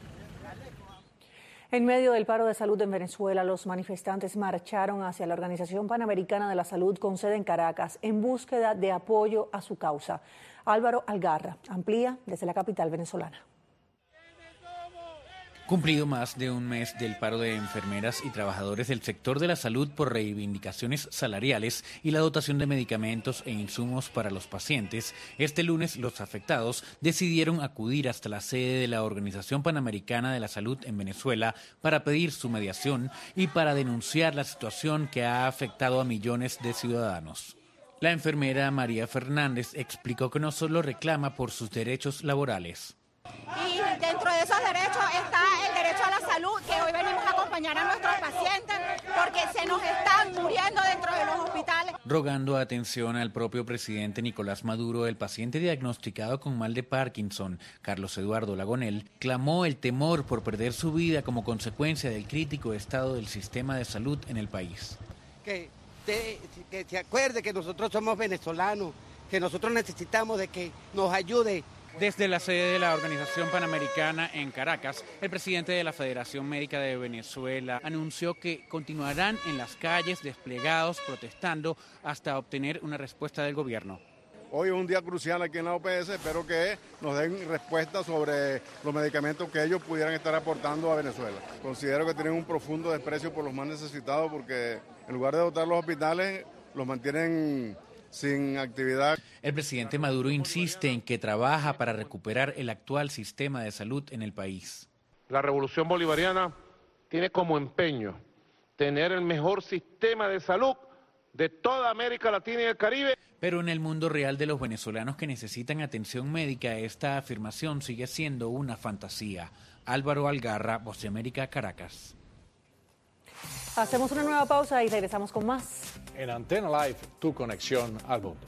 En medio del paro de salud en Venezuela, los manifestantes marcharon hacia la Organización Panamericana de la Salud con sede en Caracas en búsqueda de apoyo a su causa. Álvaro Algarra amplía desde la capital venezolana. Cumplido más de un mes del paro de enfermeras y trabajadores del sector de la salud por reivindicaciones salariales y la dotación de medicamentos e insumos para los pacientes, este lunes los afectados decidieron acudir hasta la sede de la Organización Panamericana de la Salud en Venezuela para pedir su mediación y para denunciar la situación que ha afectado a millones de ciudadanos. La enfermera María Fernández explicó que no solo reclama por sus derechos laborales. Y dentro de esos derechos está el derecho a la salud, que hoy venimos a acompañar a nuestros pacientes porque se nos están muriendo dentro de los hospitales. Rogando atención al propio presidente Nicolás Maduro, el paciente diagnosticado con mal de Parkinson, Carlos Eduardo Lagonel, clamó el temor por perder su vida como consecuencia del crítico estado del sistema de salud en el país. Que, te, que se acuerde que nosotros somos venezolanos, que nosotros necesitamos de que nos ayude Desde la sede de la Organización Panamericana en Caracas, el presidente de la Federación Médica de Venezuela anunció que continuarán en las calles desplegados protestando hasta obtener una respuesta del gobierno. Hoy es un día crucial aquí en la O P S, espero que nos den respuesta sobre los medicamentos que ellos pudieran estar aportando a Venezuela. Considero que tienen un profundo desprecio por los más necesitados porque en lugar de dotar los hospitales, los mantienen sin actividad. El presidente Maduro insiste en que trabaja para recuperar el actual sistema de salud en el país. La revolución bolivariana tiene como empeño tener el mejor sistema de salud de toda América Latina y el Caribe. Pero en el mundo real de los venezolanos que necesitan atención médica, esta afirmación sigue siendo una fantasía. Álvaro Algarra, Voz de América, Caracas. Hacemos una nueva pausa y regresamos con más. En Antena Live, tu conexión al mundo.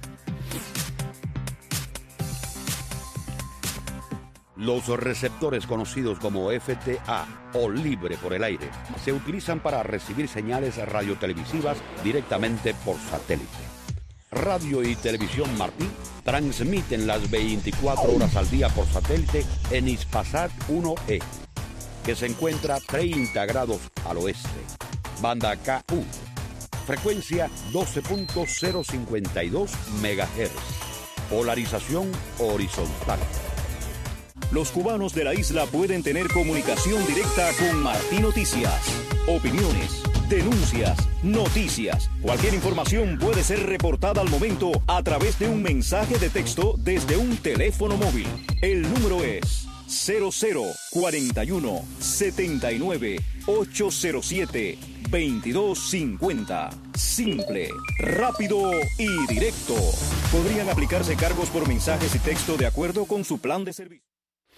Los receptores conocidos como F T A o libre por el aire se utilizan para recibir señales radiotelevisivas directamente por satélite. Radio y Televisión Martí transmiten las veinticuatro horas al día por satélite en Hispasat uno E, que se encuentra treinta grados al oeste. Banda K U, frecuencia doce punto cero cincuenta y dos megahertz, polarización horizontal. Los cubanos de la isla pueden tener comunicación directa con Martí Noticias. Opiniones, denuncias, noticias. Cualquier información puede ser reportada al momento a través de un mensaje de texto desde un teléfono móvil. El número es cero cero cuarenta y uno setenta y nueve ochocientos siete veintidós cincuenta. Simple, rápido y directo. Podrían aplicarse cargos por mensajes y texto de acuerdo con su plan de servicio.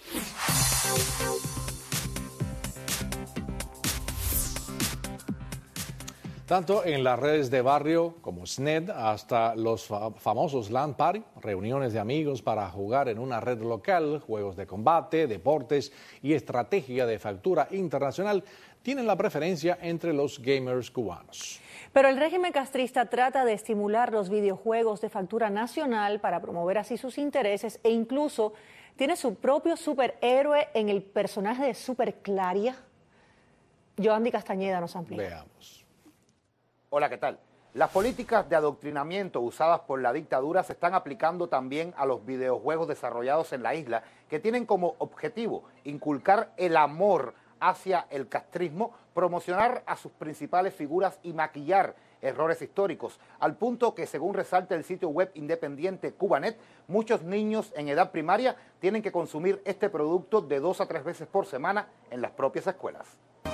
Tanto en las redes de barrio como S N E D hasta los famosos LAN Party, reuniones de amigos para jugar en una red local, juegos de combate, deportes y estrategia de factura internacional, tienen la preferencia entre los gamers cubanos. Pero el régimen castrista trata de estimular los videojuegos de factura nacional para promover así sus intereses e incluso tiene su propio superhéroe en el personaje de Super Claria. Joandy Castañeda nos amplía. Veamos. Hola, ¿qué tal? Las políticas de adoctrinamiento usadas por la dictadura se están aplicando también a los videojuegos desarrollados en la isla, que tienen como objetivo inculcar el amor hacia el castrismo, promocionar a sus principales figuras y maquillar errores históricos, al punto que, según resalta el sitio web independiente Cubanet, muchos niños en edad primaria tienen que consumir este producto de dos a tres veces por semana en las propias escuelas.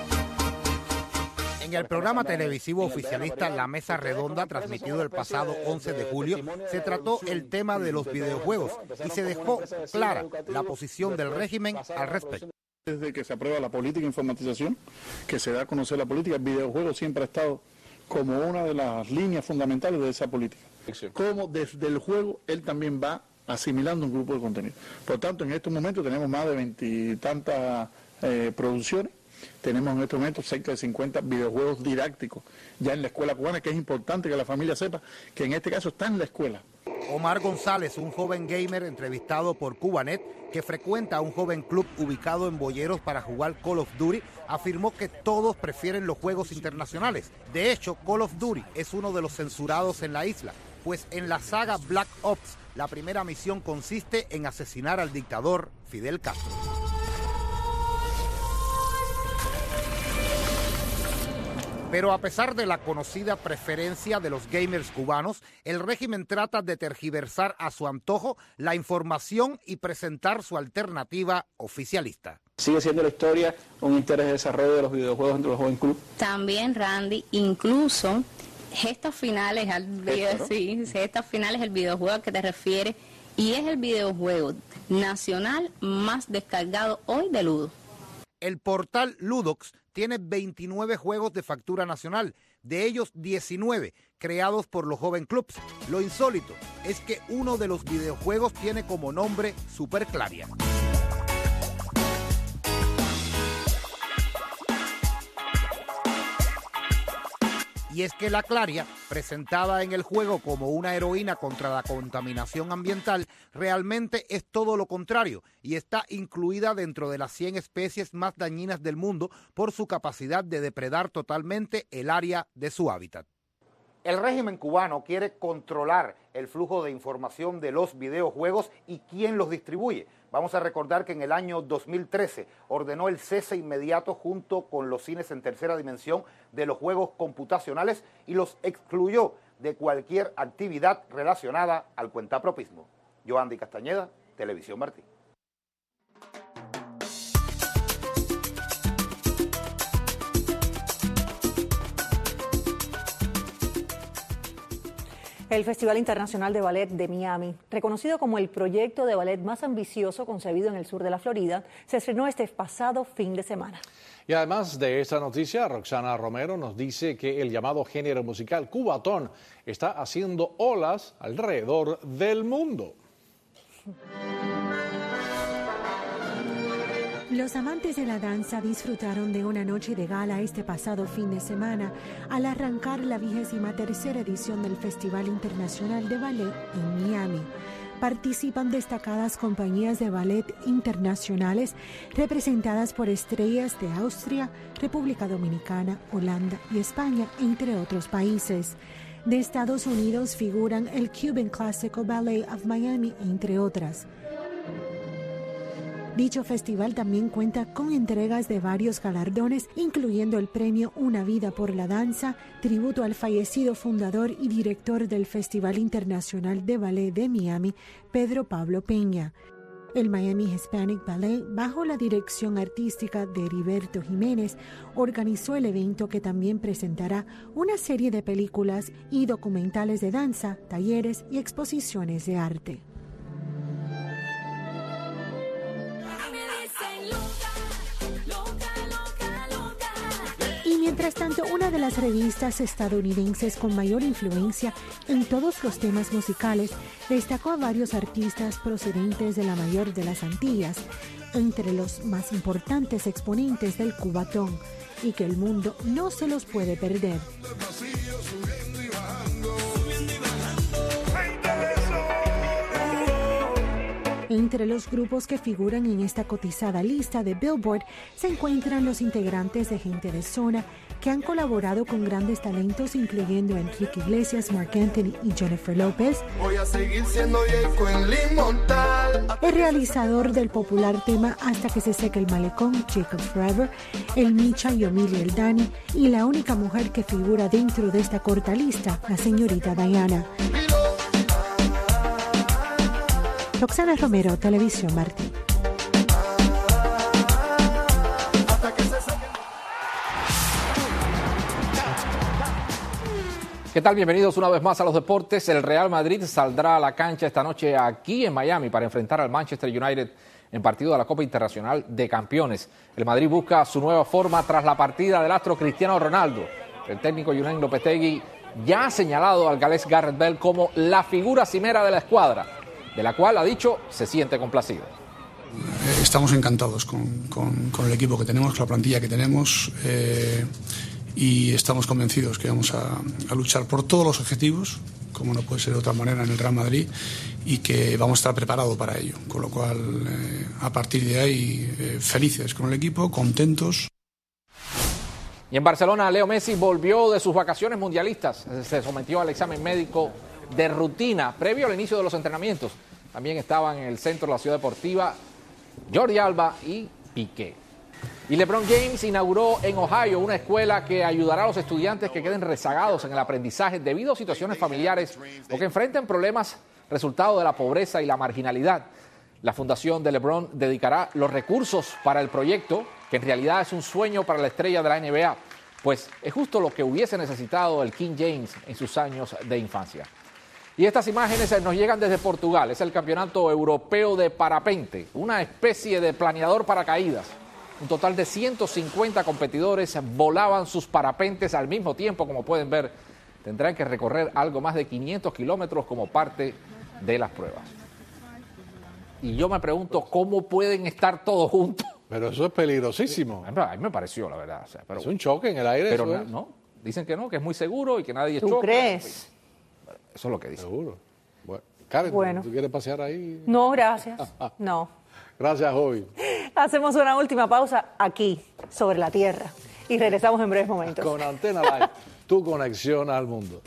En el programa televisivo oficialista La Mesa Redonda, transmitido el pasado once de julio, se trató el tema de los videojuegos y se dejó clara la posición del régimen al respecto. Desde que se aprueba la política de informatización, que se da a conocer la política, el videojuego siempre ha estado como una de las líneas fundamentales de esa política. Como desde el juego él también va asimilando un grupo de contenido. Por tanto, en estos momentos tenemos más de veintitantas eh, producciones. Tenemos en estos momentos cerca de cincuenta videojuegos didácticos ya en la escuela cubana, que es importante que la familia sepa que en este caso está en la escuela. Omar González, un joven gamer entrevistado por Cubanet, que frecuenta un joven club ubicado en Boyeros para jugar Call of Duty, afirmó que todos prefieren los juegos internacionales. De hecho, Call of Duty es uno de los censurados en la isla, pues en la saga Black Ops, la primera misión consiste en asesinar al dictador Fidel Castro. Pero a pesar de la conocida preferencia de los gamers cubanos, el régimen trata de tergiversar a su antojo la información y presentar su alternativa oficialista. Sigue siendo la historia un interés de desarrollo de los videojuegos entre los jóvenes club. También, Randy, incluso gestos finales al video, ¿no? Sí, gestos finales el videojuego al que te refieres, y es el videojuego nacional más descargado hoy de Ludo. El portal Ludox tiene veintinueve juegos de factura nacional, de ellos diecinueve creados por los Joven Clubs. Lo insólito es que uno de los videojuegos tiene como nombre Super Claria. Y es que la Claria, presentada en el juego como una heroína contra la contaminación ambiental, realmente es todo lo contrario y está incluida dentro de las cien especies más dañinas del mundo por su capacidad de depredar totalmente el área de su hábitat. El régimen cubano quiere controlar el flujo de información de los videojuegos y quién los distribuye. Vamos a recordar que en el año dos mil trece ordenó el cese inmediato junto con los cines en tercera dimensión de los juegos computacionales y los excluyó de cualquier actividad relacionada al cuentapropismo. Yoandy Castañeda, Televisión Martí. El Festival Internacional de Ballet de Miami, reconocido como el proyecto de ballet más ambicioso concebido en el sur de la Florida, se estrenó este pasado fin de semana. Y además de esta noticia, Roxana Romero nos dice que el llamado género musical cubatón está haciendo olas alrededor del mundo. Los amantes de la danza disfrutaron de una noche de gala este pasado fin de semana al arrancar la vigésima tercera edición del Festival Internacional de Ballet en Miami. Participan destacadas compañías de ballet internacionales representadas por estrellas de Austria, República Dominicana, Holanda y España, entre otros países. De Estados Unidos figuran el Cuban Classical Ballet of Miami, entre otras. Dicho festival también cuenta con entregas de varios galardones, incluyendo el premio Una Vida por la Danza, tributo al fallecido fundador y director del Festival Internacional de Ballet de Miami, Pedro Pablo Peña. El Miami Hispanic Ballet, bajo la dirección artística de Heriberto Jiménez, organizó el evento que también presentará una serie de películas y documentales de danza, talleres y exposiciones de arte. Y mientras tanto, una de las revistas estadounidenses con mayor influencia en todos los temas musicales destacó a varios artistas procedentes de la mayor de las Antillas, entre los más importantes exponentes del cubatón, y que el mundo no se los puede perder. Entre los grupos que figuran en esta cotizada lista de Billboard se encuentran los integrantes de Gente de Zona, que han colaborado con grandes talentos incluyendo a Enrique Iglesias, Marc Anthony y Jennifer López. Voy a seguir siendo viejo en Limontal. El realizador del popular tema Hasta que se seque el malecón, Jacob Forever, el Micha, Yomil y el Dani, y la única mujer que figura dentro de esta corta lista, la señorita Diana. Roxana Romero, Televisión Martí. ¿Qué tal? Bienvenidos una vez más a los deportes. El Real Madrid saldrá a la cancha esta noche aquí en Miami para enfrentar al Manchester United en partido de la Copa Internacional de Campeones. El Madrid busca su nueva forma tras la partida del astro Cristiano Ronaldo. El técnico Julen Lopetegui ya ha señalado al galés Gareth Bale como la figura cimera de la escuadra, de la cual, ha dicho, se siente complacido. Estamos encantados con, con, con el equipo que tenemos, con la plantilla que tenemos, eh, y estamos convencidos que vamos a, a luchar por todos los objetivos, como no puede ser de otra manera en el Real Madrid, y que vamos a estar preparados para ello. Con lo cual, eh, a partir de ahí, eh, felices con el equipo, contentos. Y en Barcelona, Leo Messi volvió de sus vacaciones mundialistas. Se sometió al examen médico de rutina previo al inicio de los entrenamientos. También estaban en el centro de la ciudad deportiva Jordi Alba y Piqué. Y LeBron James inauguró en Ohio una escuela que ayudará a los estudiantes que queden rezagados en el aprendizaje debido a situaciones familiares o que enfrenten problemas resultado de la pobreza y la marginalidad. La fundación de LeBron dedicará los recursos para el proyecto, que en realidad es un sueño para la estrella de la N B A, pues es justo lo que hubiese necesitado el King James en sus años de infancia. Y estas imágenes nos llegan desde Portugal. Es el Campeonato Europeo de Parapente, una especie de planeador paracaídas. Un total de ciento cincuenta competidores volaban sus parapentes al mismo tiempo, como pueden ver. Tendrán que recorrer algo más de quinientos kilómetros como parte de las pruebas. Y yo me pregunto cómo pueden estar todos juntos. Pero eso es peligrosísimo. A mí me pareció, la verdad. O sea, pero, es un choque en el aire. Pero eso no, es. no, Dicen que no, que es muy seguro y que nadie ¿Tú choca. crees? Eso es lo que dicen. Seguro. Bueno, Karen, Bueno. ¿tú quieres pasear ahí? No, gracias. No. Gracias, Joey. Hacemos una última pausa aquí, sobre la Tierra, y regresamos en breves momentos. Con Antena Live, tu conexión al mundo.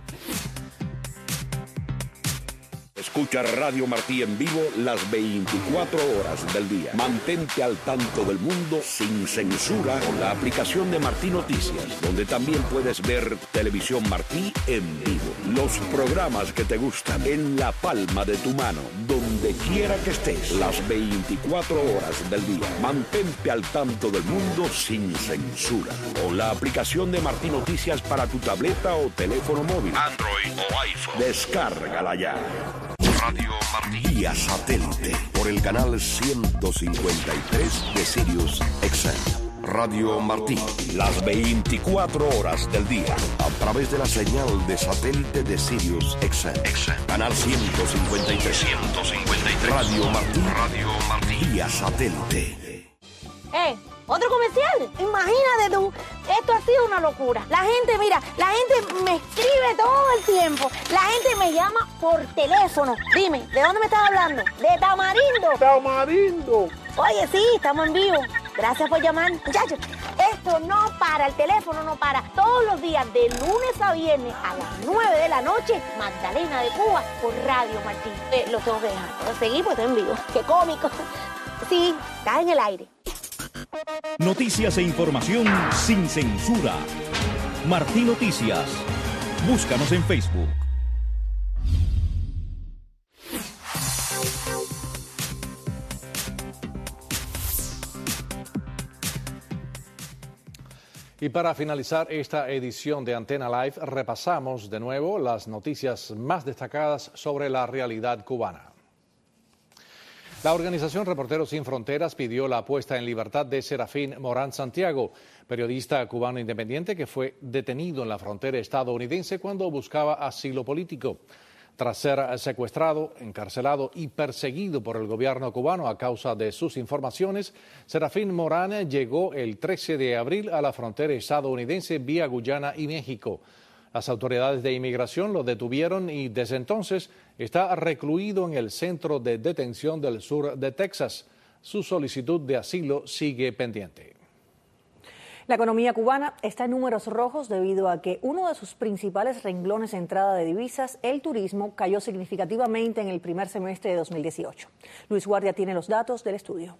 Escucha Radio Martí en vivo las veinticuatro horas del día. Mantente al tanto del mundo sin censura con la aplicación de Martí Noticias, donde también puedes ver Televisión Martí en vivo. Los programas que te gustan en la palma de tu mano, donde quiera que estés, las veinticuatro horas del día. Mantente al tanto del mundo sin censura con la aplicación de Martí Noticias para tu tableta o teléfono móvil, Android o iPhone. Descárgala ya. Radio Martí vía satélite por el canal ciento cincuenta y tres de Sirius X M. Radio Martí, las veinticuatro horas del día a través de la señal de satélite de Sirius X M. Canal ciento cincuenta y tres. ciento cincuenta y tres. Radio Martí, Radio Martí vía satélite. ¡Eh! ¿Otro comercial? Imagínate tú, esto ha sido una locura. La gente, mira, la gente me escribe todo el tiempo. La gente me llama por teléfono. Dime, ¿de dónde me estás hablando? De Tamarindo. Tamarindo. Oye, sí, estamos en vivo. Gracias por llamar. Muchachos, esto no para, el teléfono no para. Todos los días, de lunes a viernes, a las nueve de la noche, Magdalena de Cuba, por Radio Martí. Eh, lo tengo que dejar. Pero seguí porque estoy en vivo. ¡Qué cómico! Sí, está en el aire. Noticias e información sin censura. Martí Noticias. Búscanos en Facebook. Y para finalizar esta edición de Antena Live, repasamos de nuevo las noticias más destacadas sobre la realidad cubana. La organización Reporteros Sin Fronteras pidió la puesta en libertad de Serafín Morán Santiago, periodista cubano independiente que fue detenido en la frontera estadounidense cuando buscaba asilo político. Tras ser secuestrado, encarcelado y perseguido por el gobierno cubano a causa de sus informaciones, Serafín Morán llegó el trece de abril a la frontera estadounidense vía Guyana y México. Las autoridades de inmigración lo detuvieron y desde entonces está recluido en el centro de detención del sur de Texas. Su solicitud de asilo sigue pendiente. La economía cubana está en números rojos debido a que uno de sus principales renglones de entrada de divisas, el turismo, cayó significativamente en el primer semestre de dos mil dieciocho. Luis Guardia tiene los datos del estudio.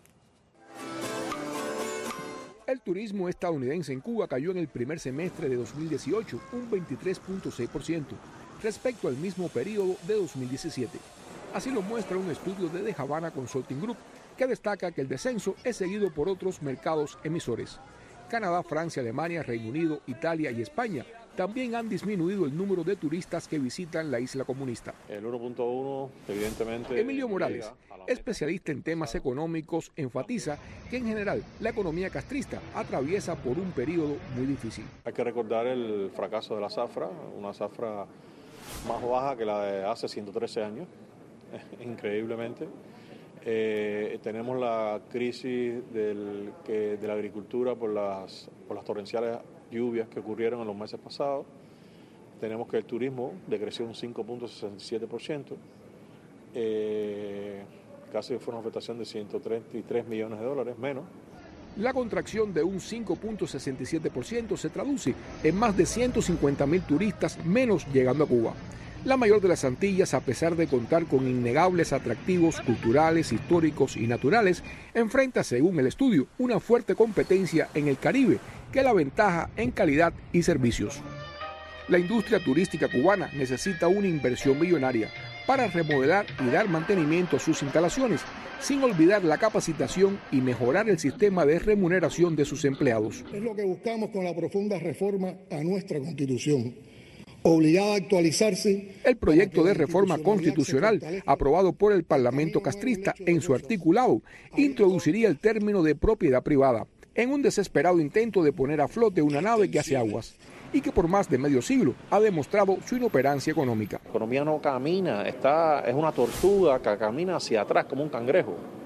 El turismo estadounidense en Cuba cayó en el primer semestre de dos mil dieciocho un veintitrés punto seis por ciento respecto al mismo periodo de dos mil diecisiete. Así lo muestra un estudio de The Havana Consulting Group, que destaca que el descenso es seguido por otros mercados emisores. Canadá, Francia, Alemania, Reino Unido, Italia y España también han disminuido el número de turistas que visitan la isla comunista. El uno punto uno, evidentemente... Emilio Morales, especialista en temas económicos, enfatiza que en general la economía castrista atraviesa por un periodo muy difícil. Hay que recordar el fracaso de la zafra, una zafra más baja que la de hace ciento trece años, increíblemente. Eh, tenemos la crisis del, que, de la agricultura por las, por las torrenciales lluvias que ocurrieron en los meses pasados. Tenemos que el turismo decreció un cinco punto sesenta y siete por ciento. Eh, casi fue una afectación de ciento treinta y tres millones de dólares menos. La contracción de un cinco punto sesenta y siete por ciento se traduce en más de ciento cincuenta mil turistas menos llegando a Cuba. La mayor de las Antillas, a pesar de contar con innegables atractivos culturales, históricos y naturales, enfrenta, según el estudio, una fuerte competencia en el Caribe que la aventaja en calidad y servicios. La industria turística cubana necesita una inversión millonaria para remodelar y dar mantenimiento a sus instalaciones, sin olvidar la capacitación y mejorar el sistema de remuneración de sus empleados. Es lo que buscamos con la profunda reforma a nuestra Constitución, obligada a actualizarse. El proyecto de reforma constitucional aprobado por el Parlamento castrista en su articulado introduciría el término de propiedad privada en un desesperado intento de poner a flote una nave que hace aguas y que por más de medio siglo ha demostrado su inoperancia económica. La economía no camina, está, es una tortuga que camina hacia atrás como un cangrejo.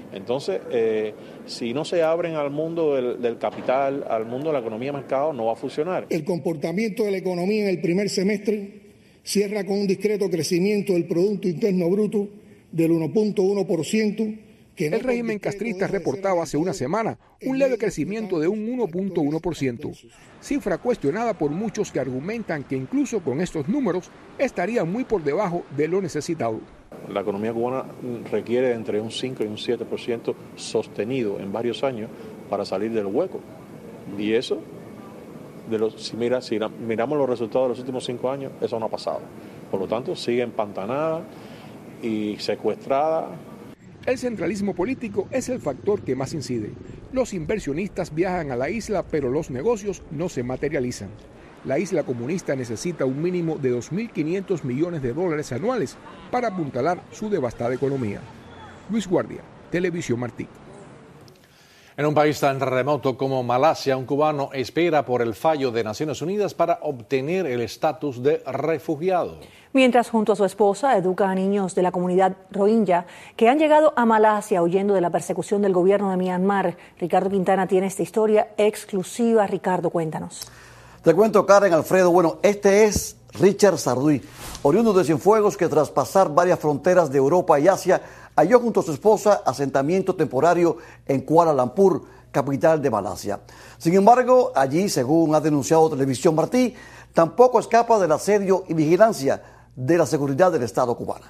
Entonces, eh, si no se abren al mundo del, del capital, al mundo de la economía de mercado, no va a funcionar. El comportamiento de la economía en el primer semestre cierra con un discreto crecimiento del Producto Interno Bruto del uno punto uno por ciento. El régimen castrista reportaba hace una semana un leve crecimiento de un uno punto uno por ciento, cifra cuestionada por muchos que argumentan que incluso con estos números estaría muy por debajo de lo necesitado. La economía cubana requiere entre un cinco y un siete por ciento sostenido en varios años para salir del hueco. Y eso, de los, si, mira, si miramos los resultados de los últimos cinco años, eso no ha pasado. Por lo tanto, sigue empantanada y secuestrada. El centralismo político es el factor que más incide. Los inversionistas viajan a la isla, pero los negocios no se materializan. La isla comunista necesita un mínimo de dos mil quinientos millones de dólares anuales para apuntalar su devastada economía. Luis Guardia, Televisión Martí. En un país tan remoto como Malasia, un cubano espera por el fallo de Naciones Unidas para obtener el estatus de refugiado. Mientras, junto a su esposa, educa a niños de la comunidad rohingya que han llegado a Malasia huyendo de la persecución del gobierno de Myanmar. Ricardo Quintana tiene esta historia exclusiva. Ricardo, cuéntanos. Te cuento, Karen, Alfredo. Bueno, este es Richard Sarduy, oriundo de Cienfuegos, que tras pasar varias fronteras de Europa y Asia, halló junto a su esposa asentamiento temporario en Kuala Lumpur, capital de Malasia. Sin embargo, allí, según ha denunciado Televisión Martí, tampoco escapa del asedio y vigilancia de la seguridad del Estado cubano.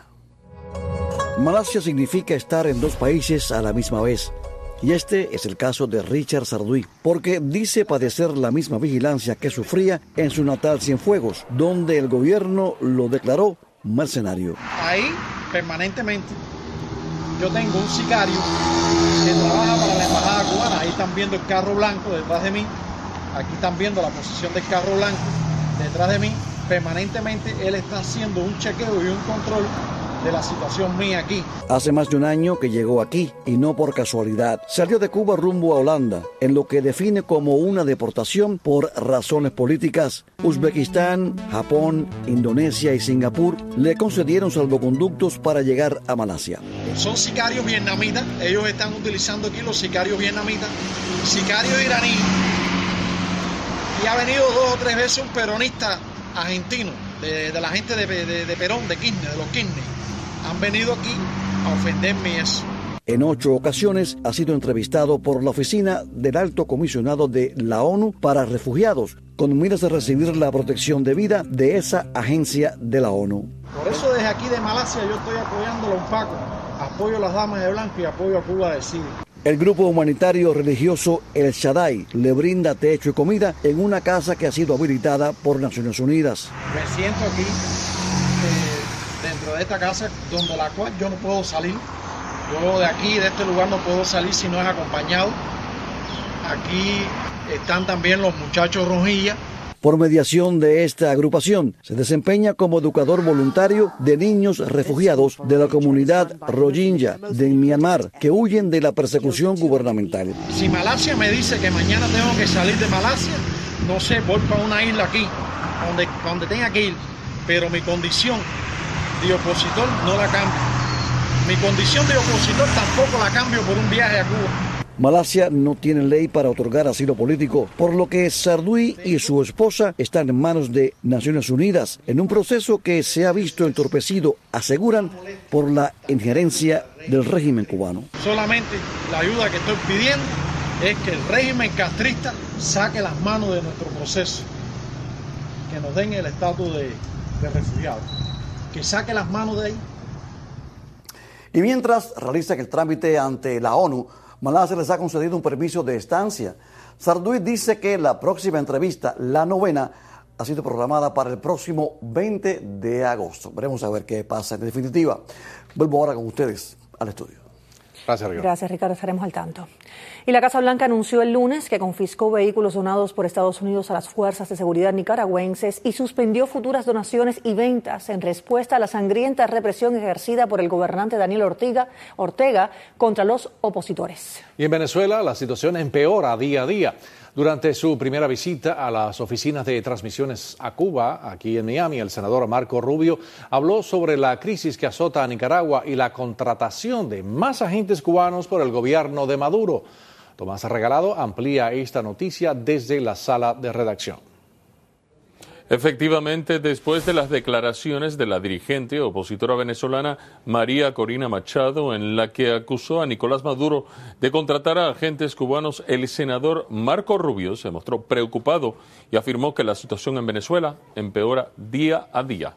Malasia significa estar en dos países a la misma vez. Y este es el caso de Richard Sarduy, porque dice padecer la misma vigilancia que sufría en su natal Cienfuegos, donde el gobierno lo declaró mercenario. Ahí, permanentemente, yo tengo un sicario que trabaja para la embajada cubana. Ahí están viendo el carro blanco detrás de mí. Aquí están viendo la posición del carro blanco detrás de mí. Permanentemente él está haciendo un chequeo y un control de la situación mía aquí. Hace más de un año que llegó aquí y no por casualidad. Salió de Cuba rumbo a Holanda, en lo que define como una deportación por razones políticas. Uzbekistán, Japón, Indonesia y Singapur le concedieron salvoconductos para llegar a Malasia. Son sicarios vietnamitas, ellos están utilizando aquí los sicarios vietnamitas, sicarios iraníes, y ha venido dos o tres veces un peronista argentino, de, de la gente de, de, de Perón, de Kirchner, de los Kirchner. Han venido aquí a ofenderme eso. En ocho ocasiones ha sido entrevistado por la oficina del Alto Comisionado de la ONU para Refugiados, con miras de recibir la protección debida de esa agencia de la ONU. Por eso desde aquí de Malasia yo estoy apoyando a los pacos, apoyo a las damas de blanco y apoyo a Cuba del Cid. El grupo humanitario religioso El Shaddai le brinda techo y comida en una casa que ha sido habilitada por Naciones Unidas. Me siento aquí eh, dentro de esta casa donde la cual yo no puedo salir. Yo de aquí, de este lugar, no puedo salir si no es acompañado. Aquí están también los muchachos Rohingya. Por mediación de esta agrupación, se desempeña como educador voluntario de niños refugiados de la comunidad Rohingya de Myanmar, que huyen de la persecución gubernamental. Si Malasia me dice que mañana tengo que salir de Malasia, no sé, voy para una isla aquí, donde, donde tenga que ir, pero mi condición de opositor no la cambio. Mi condición de opositor tampoco la cambio por un viaje a Cuba. Malasia no tiene ley para otorgar asilo político, por lo que Sarduy y su esposa están en manos de Naciones Unidas, en un proceso que se ha visto entorpecido, aseguran, por la injerencia del régimen cubano. Solamente la ayuda que estoy pidiendo es que el régimen castrista saque las manos de nuestro proceso, que nos den el estatus de, de refugiados, que saque las manos de ahí. Y mientras realizan el trámite ante la ONU, Malasia les ha concedido un permiso de estancia. Sarduy dice que la próxima entrevista, la novena, ha sido programada para el próximo veinte de agosto. Veremos a ver qué pasa. En definitiva, vuelvo ahora con ustedes al estudio. Gracias, Ricardo. Gracias, Ricardo. Estaremos al tanto. Y la Casa Blanca anunció el lunes que confiscó vehículos donados por Estados Unidos a las fuerzas de seguridad nicaragüenses y suspendió futuras donaciones y ventas en respuesta a la sangrienta represión ejercida por el gobernante Daniel Ortega, Ortega contra los opositores. Y en Venezuela la situación empeora día a día. Durante su primera visita a las oficinas de transmisiones a Cuba, aquí en Miami, el senador Marco Rubio habló sobre la crisis que azota a Nicaragua y la contratación de más agentes cubanos por el gobierno de Maduro. Tomás Regalado amplía esta noticia desde la sala de redacción. Efectivamente, después de las declaraciones de la dirigente opositora venezolana María Corina Machado, en la que acusó a Nicolás Maduro de contratar a agentes cubanos, el senador Marco Rubio se mostró preocupado y afirmó que la situación en Venezuela empeora día a día.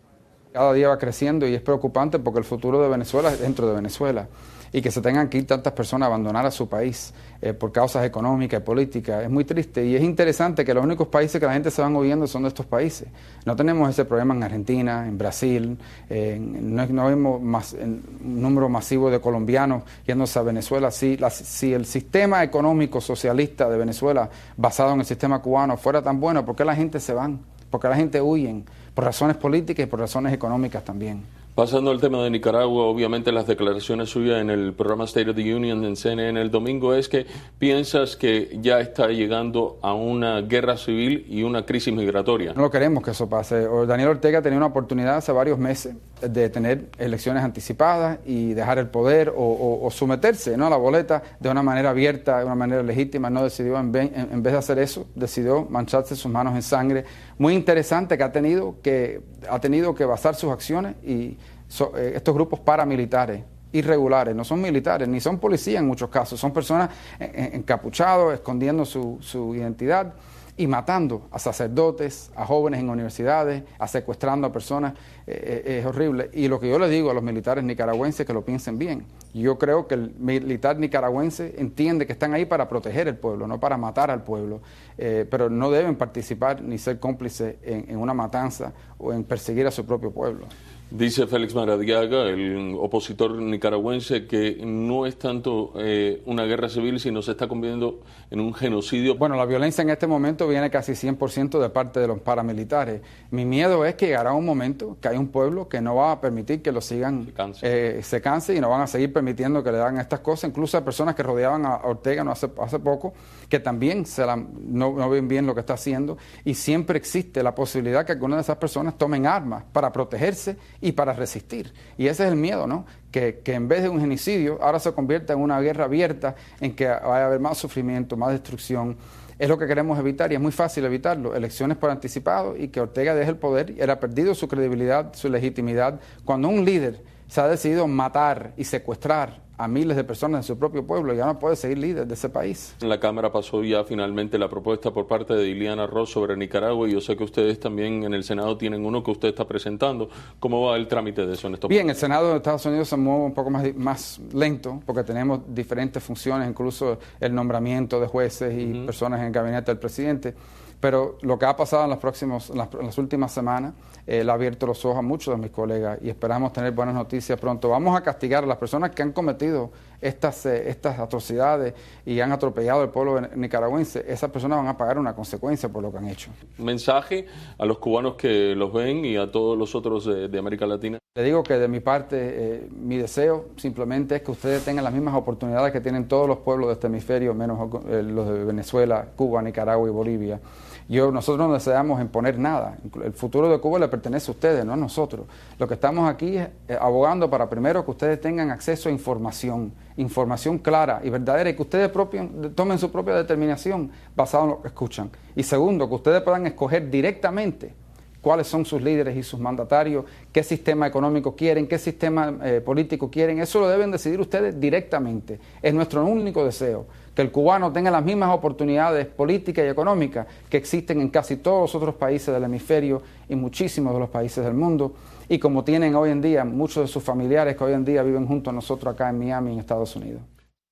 Cada día va creciendo y es preocupante porque el futuro de Venezuela es dentro de Venezuela. Y que se tengan que ir tantas personas a abandonar a su país eh, por causas económicas y políticas es muy triste. Y es interesante que los únicos países que la gente se van huyendo son de estos países. No tenemos ese problema en Argentina, en Brasil, eh, no, no vemos más, en, un número masivo de colombianos yéndose a Venezuela. Si, la, si el sistema económico socialista de Venezuela, basado en el sistema cubano, fuera tan bueno, ¿por qué la gente se van? ¿Por qué la gente huyen? Por razones políticas y por razones económicas también. Pasando al tema de Nicaragua, obviamente las declaraciones suyas en el programa State of the Union en C N N el domingo es que piensas que ya está llegando a una guerra civil y una crisis migratoria. No lo queremos que eso pase. Daniel Ortega tenía una oportunidad hace varios meses de tener elecciones anticipadas y dejar el poder o, o, o someterse, ¿no?, a la boleta de una manera abierta, de una manera legítima. No decidió, en vez, en, en vez de hacer eso, decidió mancharse sus manos en sangre. Muy interesante que ha tenido que, ha tenido que basar sus acciones y So, eh, estos grupos paramilitares irregulares, no son militares, ni son policías en muchos casos, son personas en, encapuchados, escondiendo su, su identidad y matando a sacerdotes, a jóvenes en universidades, a secuestrando a personas, eh, eh, es horrible. Y lo que yo le digo a los militares nicaragüenses es que lo piensen bien. Yo creo que el militar nicaragüense entiende que están ahí para proteger el pueblo, no para matar al pueblo, eh, pero no deben participar ni ser cómplices en, en una matanza o en perseguir a su propio pueblo. Dice Félix Maradiaga, el opositor nicaragüense, que no es tanto eh, una guerra civil, sino se está convirtiendo en un genocidio. Bueno, la violencia en este momento viene casi cien por ciento de parte de los paramilitares. Mi miedo es que llegará un momento que hay un pueblo que no va a permitir que lo sigan, se canse, eh, se canse y no van a seguir permitiendo que le hagan estas cosas. Incluso hay personas que rodeaban a Ortega no hace, hace poco, que también se la, no, no ven bien lo que está haciendo, y siempre existe la posibilidad que algunas de esas personas tomen armas para protegerse y para resistir. Y ese es el miedo, ¿no? Que, que en vez de un genocidio, ahora se convierta en una guerra abierta, en que vaya a haber más sufrimiento, más destrucción. Es lo que queremos evitar y es muy fácil evitarlo. Elecciones por anticipado y que Ortega deje el poder. Él ha perdido su credibilidad, su legitimidad. Cuando un líder se ha decidido matar y secuestrar a miles de personas de su propio pueblo, ya no puede seguir líder de ese país. En la Cámara pasó ya finalmente la propuesta por parte de Iliana Ross sobre Nicaragua, y yo sé que ustedes también en el Senado tienen uno que usted está presentando. ¿Cómo va el trámite de eso en estos momentos? Bien, el Senado de Estados Unidos se mueve un poco más, más lento, porque tenemos diferentes funciones, incluso el nombramiento de jueces y uh-huh. personas en el gabinete del presidente. Pero lo que ha pasado en, los próximos, en, las, en las últimas semanas eh, le ha abierto los ojos a muchos de mis colegas y esperamos tener buenas noticias pronto. Vamos a castigar a las personas que han cometido estas, eh, estas atrocidades y han atropellado al pueblo nicaragüense. Esas personas van a pagar una consecuencia por lo que han hecho. Mensaje a los cubanos que los ven y a todos los otros de, de América Latina. Le digo que de mi parte, eh, mi deseo simplemente es que ustedes tengan las mismas oportunidades que tienen todos los pueblos de este hemisferio, menos eh, los de Venezuela, Cuba, Nicaragua y Bolivia. Yo, nosotros no deseamos imponer nada. El futuro de Cuba le pertenece a ustedes, no a nosotros. Lo que estamos aquí es eh, abogando para, primero, que ustedes tengan acceso a información, información clara y verdadera, y que ustedes propios, tomen su propia determinación basada en lo que escuchan. Y segundo, que ustedes puedan escoger directamente cuáles son sus líderes y sus mandatarios, qué sistema económico quieren, qué sistema eh, político quieren. Eso lo deben decidir ustedes directamente. Es nuestro único deseo, que el cubano tenga las mismas oportunidades políticas y económicas que existen en casi todos los otros países del hemisferio y muchísimos de los países del mundo, y como tienen hoy en día muchos de sus familiares que hoy en día viven junto a nosotros acá en Miami, en Estados Unidos.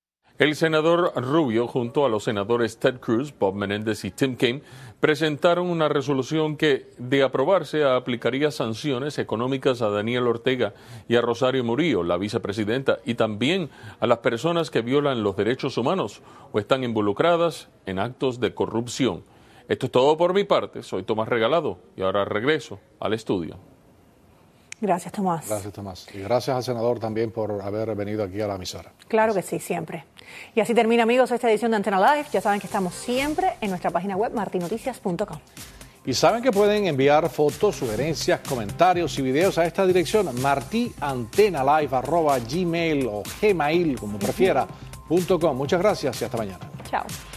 El senador Rubio, junto a los senadores Ted Cruz, Bob Menéndez y Tim Kaine, presentaron una resolución que, de aprobarse, aplicaría sanciones económicas a Daniel Ortega y a Rosario Murillo, la vicepresidenta, y también a las personas que violan los derechos humanos o están involucradas en actos de corrupción. Esto es todo por mi parte. Soy Tomás Regalado y ahora regreso al estudio. Gracias, Tomás. Gracias, Tomás. Y gracias al senador también por haber venido aquí a la emisora. Claro que sí, siempre. Y así termina, amigos, esta edición de Antena Live. Ya saben que estamos siempre en nuestra página web marti noticias punto com. Y saben que pueden enviar fotos, sugerencias, comentarios y videos a esta dirección, martiantenalive arroba gmail o gmail, como prefiera, punto com. Muchas gracias y hasta mañana. Chao.